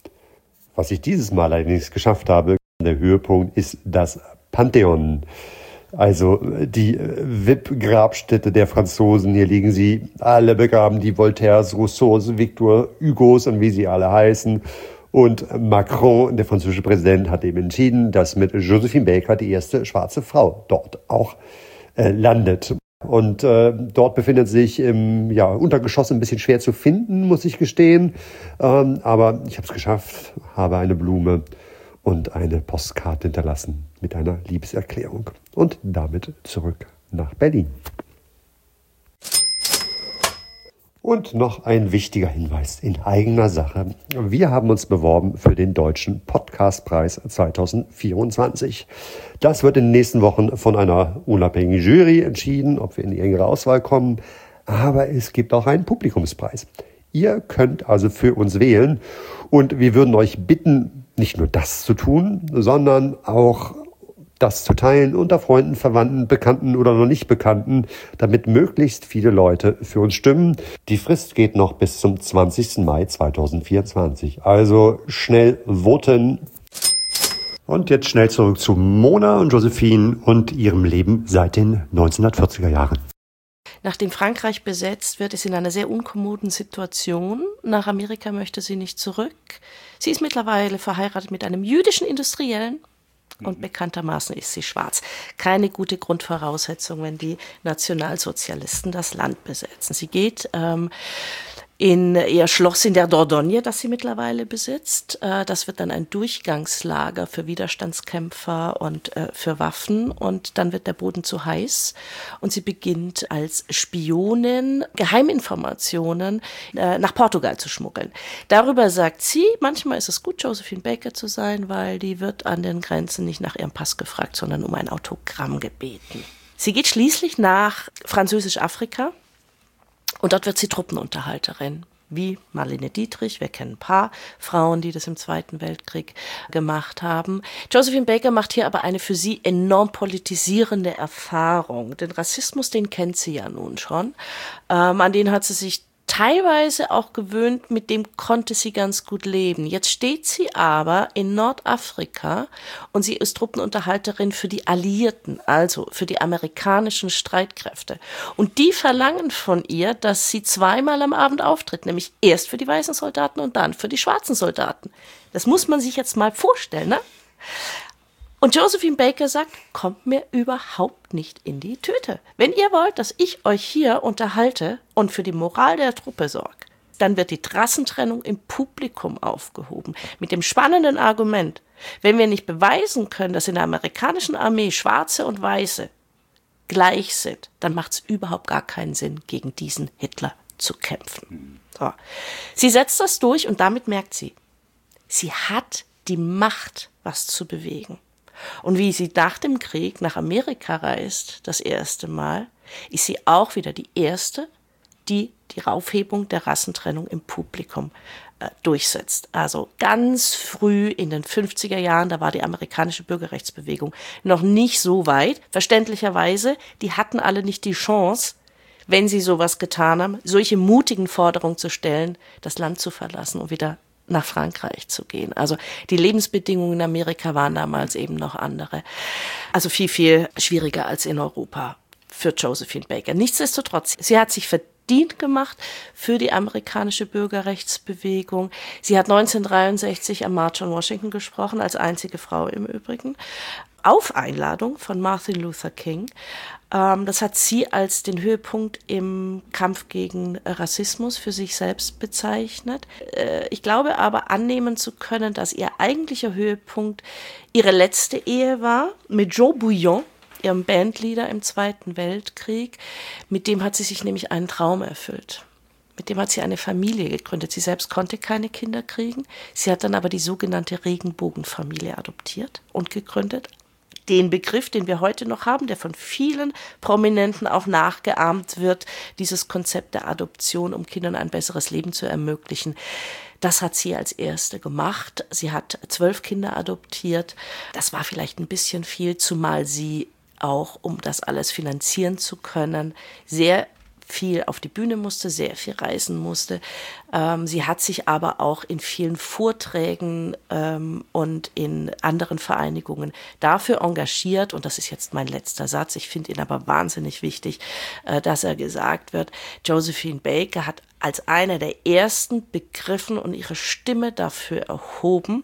Was ich dieses Mal allerdings geschafft habe, der Höhepunkt ist das Pantheon. Also die VIP-Grabstätte der Franzosen. Hier liegen sie alle begraben, die Voltaires, Rousseaus, Victor Hugos und wie sie alle heißen. Und Macron, der französische Präsident, hat eben entschieden, dass mit Josephine Baker die erste schwarze Frau dort auch landet. Und dort befindet sich im Untergeschoss ein bisschen schwer zu finden, muss ich gestehen. Aber ich habe es geschafft, habe eine Blume und eine Postkarte hinterlassen mit einer Liebeserklärung. Und damit zurück nach Berlin. Und noch ein wichtiger Hinweis in eigener Sache. Wir haben uns beworben für den Deutschen Podcastpreis 2024. Das wird in den nächsten Wochen von einer unabhängigen Jury entschieden, ob wir in die engere Auswahl kommen. Aber es gibt auch einen Publikumspreis. Ihr könnt also für uns wählen und wir würden euch bitten, nicht nur das zu tun, sondern auch das zu teilen unter Freunden, Verwandten, Bekannten oder noch nicht Bekannten, damit möglichst viele Leute für uns stimmen. Die Frist geht noch bis zum 20. Mai 2024. Also schnell voten. Und jetzt schnell zurück zu Mona und Josephine und ihrem Leben seit den 1940er Jahren. Nachdem Frankreich besetzt wird, ist sie in einer sehr unkommoden Situation. Nach Amerika möchte sie nicht zurück. Sie ist mittlerweile verheiratet mit einem jüdischen Industriellen und bekanntermaßen ist sie schwarz. Keine gute Grundvoraussetzung, wenn die Nationalsozialisten das Land besetzen. Sie geht in ihr Schloss in der Dordogne, das sie mittlerweile besitzt. Das wird dann ein Durchgangslager für Widerstandskämpfer und für Waffen. Und dann wird der Boden zu heiß. Und sie beginnt als Spionin Geheiminformationen nach Portugal zu schmuggeln. Darüber sagt sie, manchmal ist es gut, Josephine Baker zu sein, weil die wird an den Grenzen nicht nach ihrem Pass gefragt, sondern um ein Autogramm gebeten. Sie geht schließlich nach Französisch-Afrika Und dort wird sie Truppenunterhalterin, wie Marlene Dietrich. Wir kennen ein paar Frauen, die das im Zweiten Weltkrieg gemacht haben. Josephine Baker macht hier aber eine für sie enorm politisierende Erfahrung. Den Rassismus, den kennt sie ja nun schon. An den hat sie sich teilweise auch gewöhnt, mit dem konnte sie ganz gut leben. Jetzt steht sie aber in Nordafrika und sie ist Truppenunterhalterin für die Alliierten, also für die amerikanischen Streitkräfte. Und die verlangen von ihr, dass sie zweimal am Abend auftritt, nämlich erst für die weißen Soldaten und dann für die schwarzen Soldaten. Das muss man sich jetzt mal vorstellen, ne? Und Josephine Baker sagt, kommt mir überhaupt nicht in die Tüte. Wenn ihr wollt, dass ich euch hier unterhalte und für die Moral der Truppe sorge, dann wird die Rassentrennung im Publikum aufgehoben. Mit dem spannenden Argument, wenn wir nicht beweisen können, dass in der amerikanischen Armee Schwarze und Weiße gleich sind, dann macht es überhaupt gar keinen Sinn, gegen diesen Hitler zu kämpfen. So. Sie setzt das durch und damit merkt sie hat die Macht, was zu bewegen. Und wie sie nach dem Krieg nach Amerika reist, das erste Mal, ist sie auch wieder die Erste, die die Aufhebung der Rassentrennung im Publikum durchsetzt. Also ganz früh in den 50er Jahren, da war die amerikanische Bürgerrechtsbewegung noch nicht so weit. Verständlicherweise, die hatten alle nicht die Chance, wenn sie sowas getan haben, solche mutigen Forderungen zu stellen, das Land zu verlassen und wieder nach Frankreich zu gehen. Also die Lebensbedingungen in Amerika waren damals eben noch andere. Also viel, viel schwieriger als in Europa für Josephine Baker. Nichtsdestotrotz, sie hat sich verdient gemacht für die amerikanische Bürgerrechtsbewegung. Sie hat 1963 am March on Washington gesprochen, als einzige Frau im Übrigen, auf Einladung von Martin Luther King. Das hat sie als den Höhepunkt im Kampf gegen Rassismus für sich selbst bezeichnet. Ich glaube aber annehmen zu können, dass ihr eigentlicher Höhepunkt ihre letzte Ehe war mit Joe Bouillon, ihrem Bandleader im Zweiten Weltkrieg. Mit dem hat sie sich nämlich einen Traum erfüllt. Mit dem hat sie eine Familie gegründet. Sie selbst konnte keine Kinder kriegen. Sie hat dann aber die sogenannte Regenbogenfamilie adoptiert und gegründet. Den Begriff, den wir heute noch haben, der von vielen Prominenten auch nachgeahmt wird, dieses Konzept der Adoption, um Kindern ein besseres Leben zu ermöglichen, das hat sie als Erste gemacht. Sie hat 12 Kinder adoptiert. Das war vielleicht ein bisschen viel, zumal sie auch, um das alles finanzieren zu können, sehr viel auf die Bühne musste, sehr viel reisen musste. Sie hat sich aber auch in vielen Vorträgen und in anderen Vereinigungen dafür engagiert, und das ist jetzt mein letzter Satz, ich finde ihn aber wahnsinnig wichtig, dass er gesagt wird, Josephine Baker hat als einer der ersten begriffen und ihre Stimme dafür erhoben,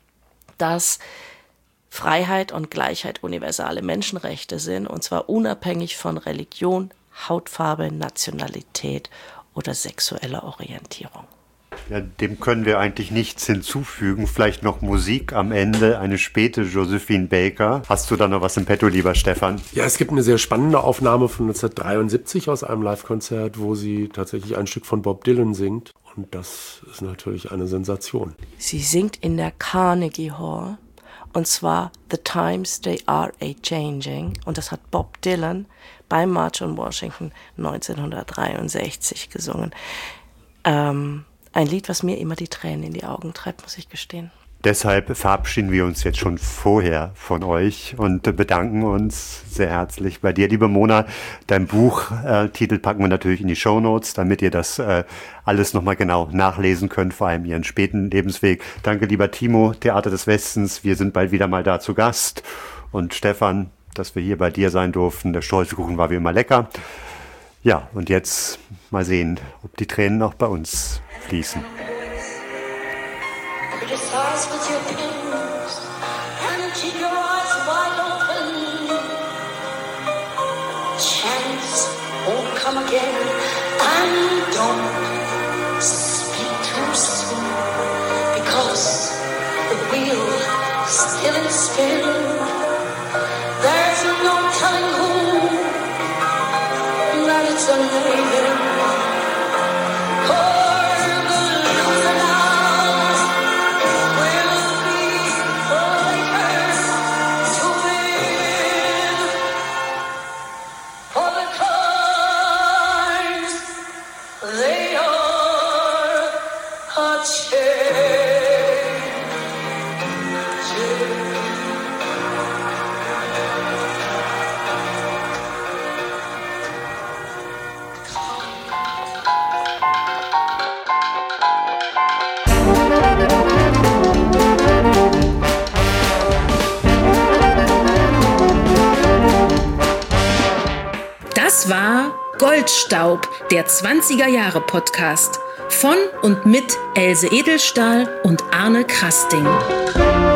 dass Freiheit und Gleichheit universale Menschenrechte sind, und zwar unabhängig von Religion, Hautfarbe, Nationalität oder sexueller Orientierung. Ja, dem können wir eigentlich nichts hinzufügen. Vielleicht noch Musik am Ende, eine späte Josephine Baker. Hast du da noch was im Petto, lieber Stefan? Ja, es gibt eine sehr spannende Aufnahme von 1973 aus einem Live-Konzert, wo sie tatsächlich ein Stück von Bob Dylan singt. Und das ist natürlich eine Sensation. Sie singt in der Carnegie Hall. Und zwar The Times They Are A-Changing. Und das hat Bob Dylan beim March on Washington 1963 gesungen. Ein Lied, was mir immer die Tränen in die Augen treibt, muss ich gestehen. Deshalb verabschieden wir uns jetzt schon vorher von euch und bedanken uns sehr herzlich bei dir, liebe Mona. Dein Buchtitel packen wir natürlich in die Shownotes, damit ihr das alles nochmal genau nachlesen könnt, vor allem ihren späten Lebensweg. Danke, lieber Timo, Theater des Westens. Wir sind bald wieder mal da zu Gast. Und Stefan, dass wir hier bei dir sein durften. Der Streuselkuchen war wie immer lecker. Ja, und jetzt mal sehen, ob die Tränen auch bei uns fließen. Criticize with your pins and keep your eyes wide open. Chance won't come again, and don't speak too soon, because the wheel is still in spin. There's no telling who that it's a leaving. they are a Das war Goldstaub, der 20er-Jahre-Podcast von und mit Else Edelstahl und Arne Krasting.